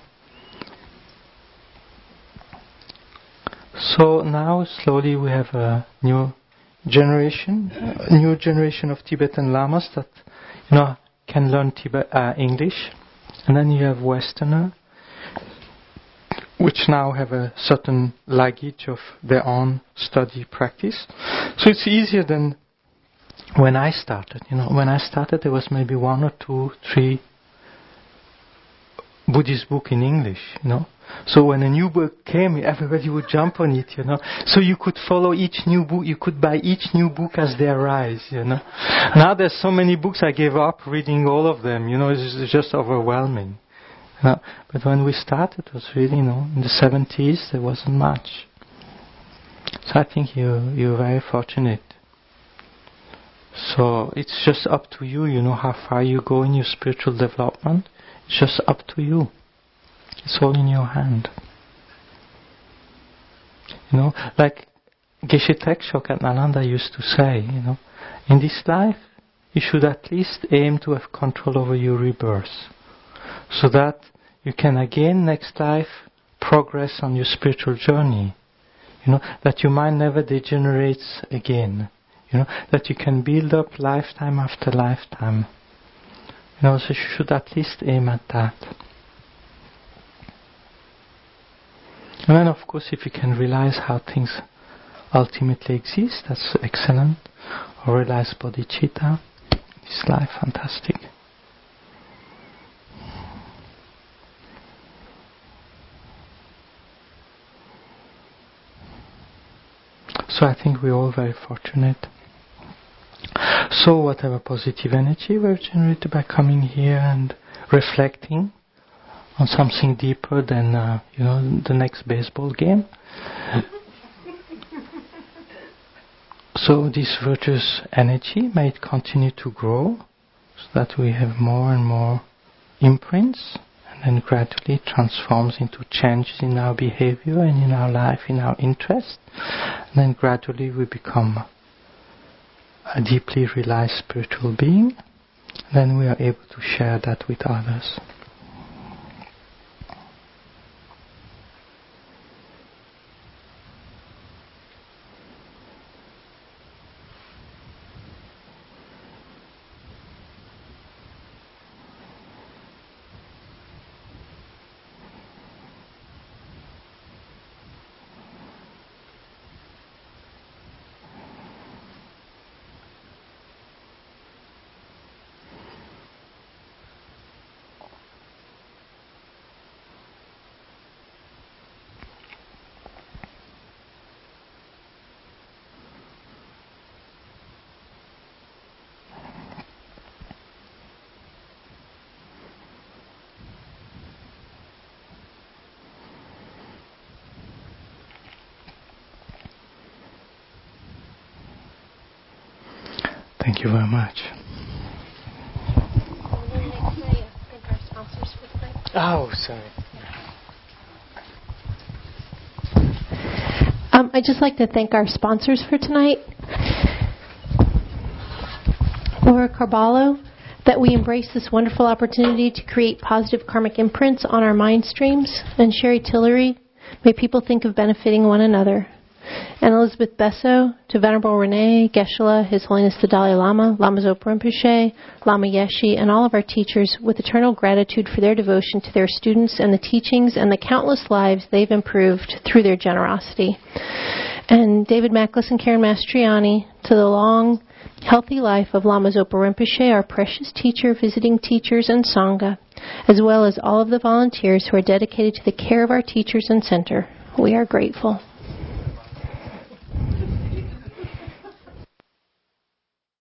So now, slowly, we have a new generation, a new generation of Tibetan lamas that, you know, can learn Tibet, uh, English, and then you have Westerner, which now have a certain luggage of their own study practice. So it's easier than when I started. You know, when I started, there was maybe one or two, three Buddhist book in English. You know, So when a new book came, everybody would jump on it, you know. So you could follow each new book, you could buy each new book as they arise, you know. Now there's so many books, I gave up reading all of them, you know, it's just overwhelming. You know? But when we started, it was really, you know, in the seventies, there wasn't much. So I think you, you're very fortunate. So it's just up to you, you know, how far you go in your spiritual development. It's just up to you. It's all in your hand. You know, like Geshe Teksho Katmananda used to say, you know, in this life, you should at least aim to have control over your rebirth, so that you can again next life progress on your spiritual journey. You know, that your mind never degenerates again. You know, that you can build up lifetime after lifetime. You know, so you should at least aim at that. And then, of course, if you can realize how things ultimately exist, that's excellent. Or realize bodhicitta, this life, fantastic. So I think we're all very fortunate. So whatever positive energy we're generated by coming here and reflecting on something deeper than, uh, you know, the next baseball game. So this virtuous energy may it continue to grow, so that we have more and more imprints, and then gradually transforms into changes in our behavior and in our life, in our interest. And then gradually we become a deeply realized spiritual being. Then we are able to share that with others. Thank you very much. Oh, sorry. Um, I'd just like to thank our sponsors for tonight. Laura Carballo, that we embrace this wonderful opportunity to create positive karmic imprints on our mind streams. And Sherry Tillery, may people think of benefiting one another. And Elizabeth Besso, to Venerable Renee, Geshe-la, His Holiness the Dalai Lama, Lama Zopa Rinpoche, Lama Yeshe, and all of our teachers, with eternal gratitude for their devotion to their students and the teachings and the countless lives they've improved through their generosity. And David Macklis and Karen Mastriani, to the long, healthy life of Lama Zopa Rinpoche, our precious teacher, visiting teachers, and Sangha, as well as all of the volunteers who are dedicated to the care of our teachers and center. We are grateful.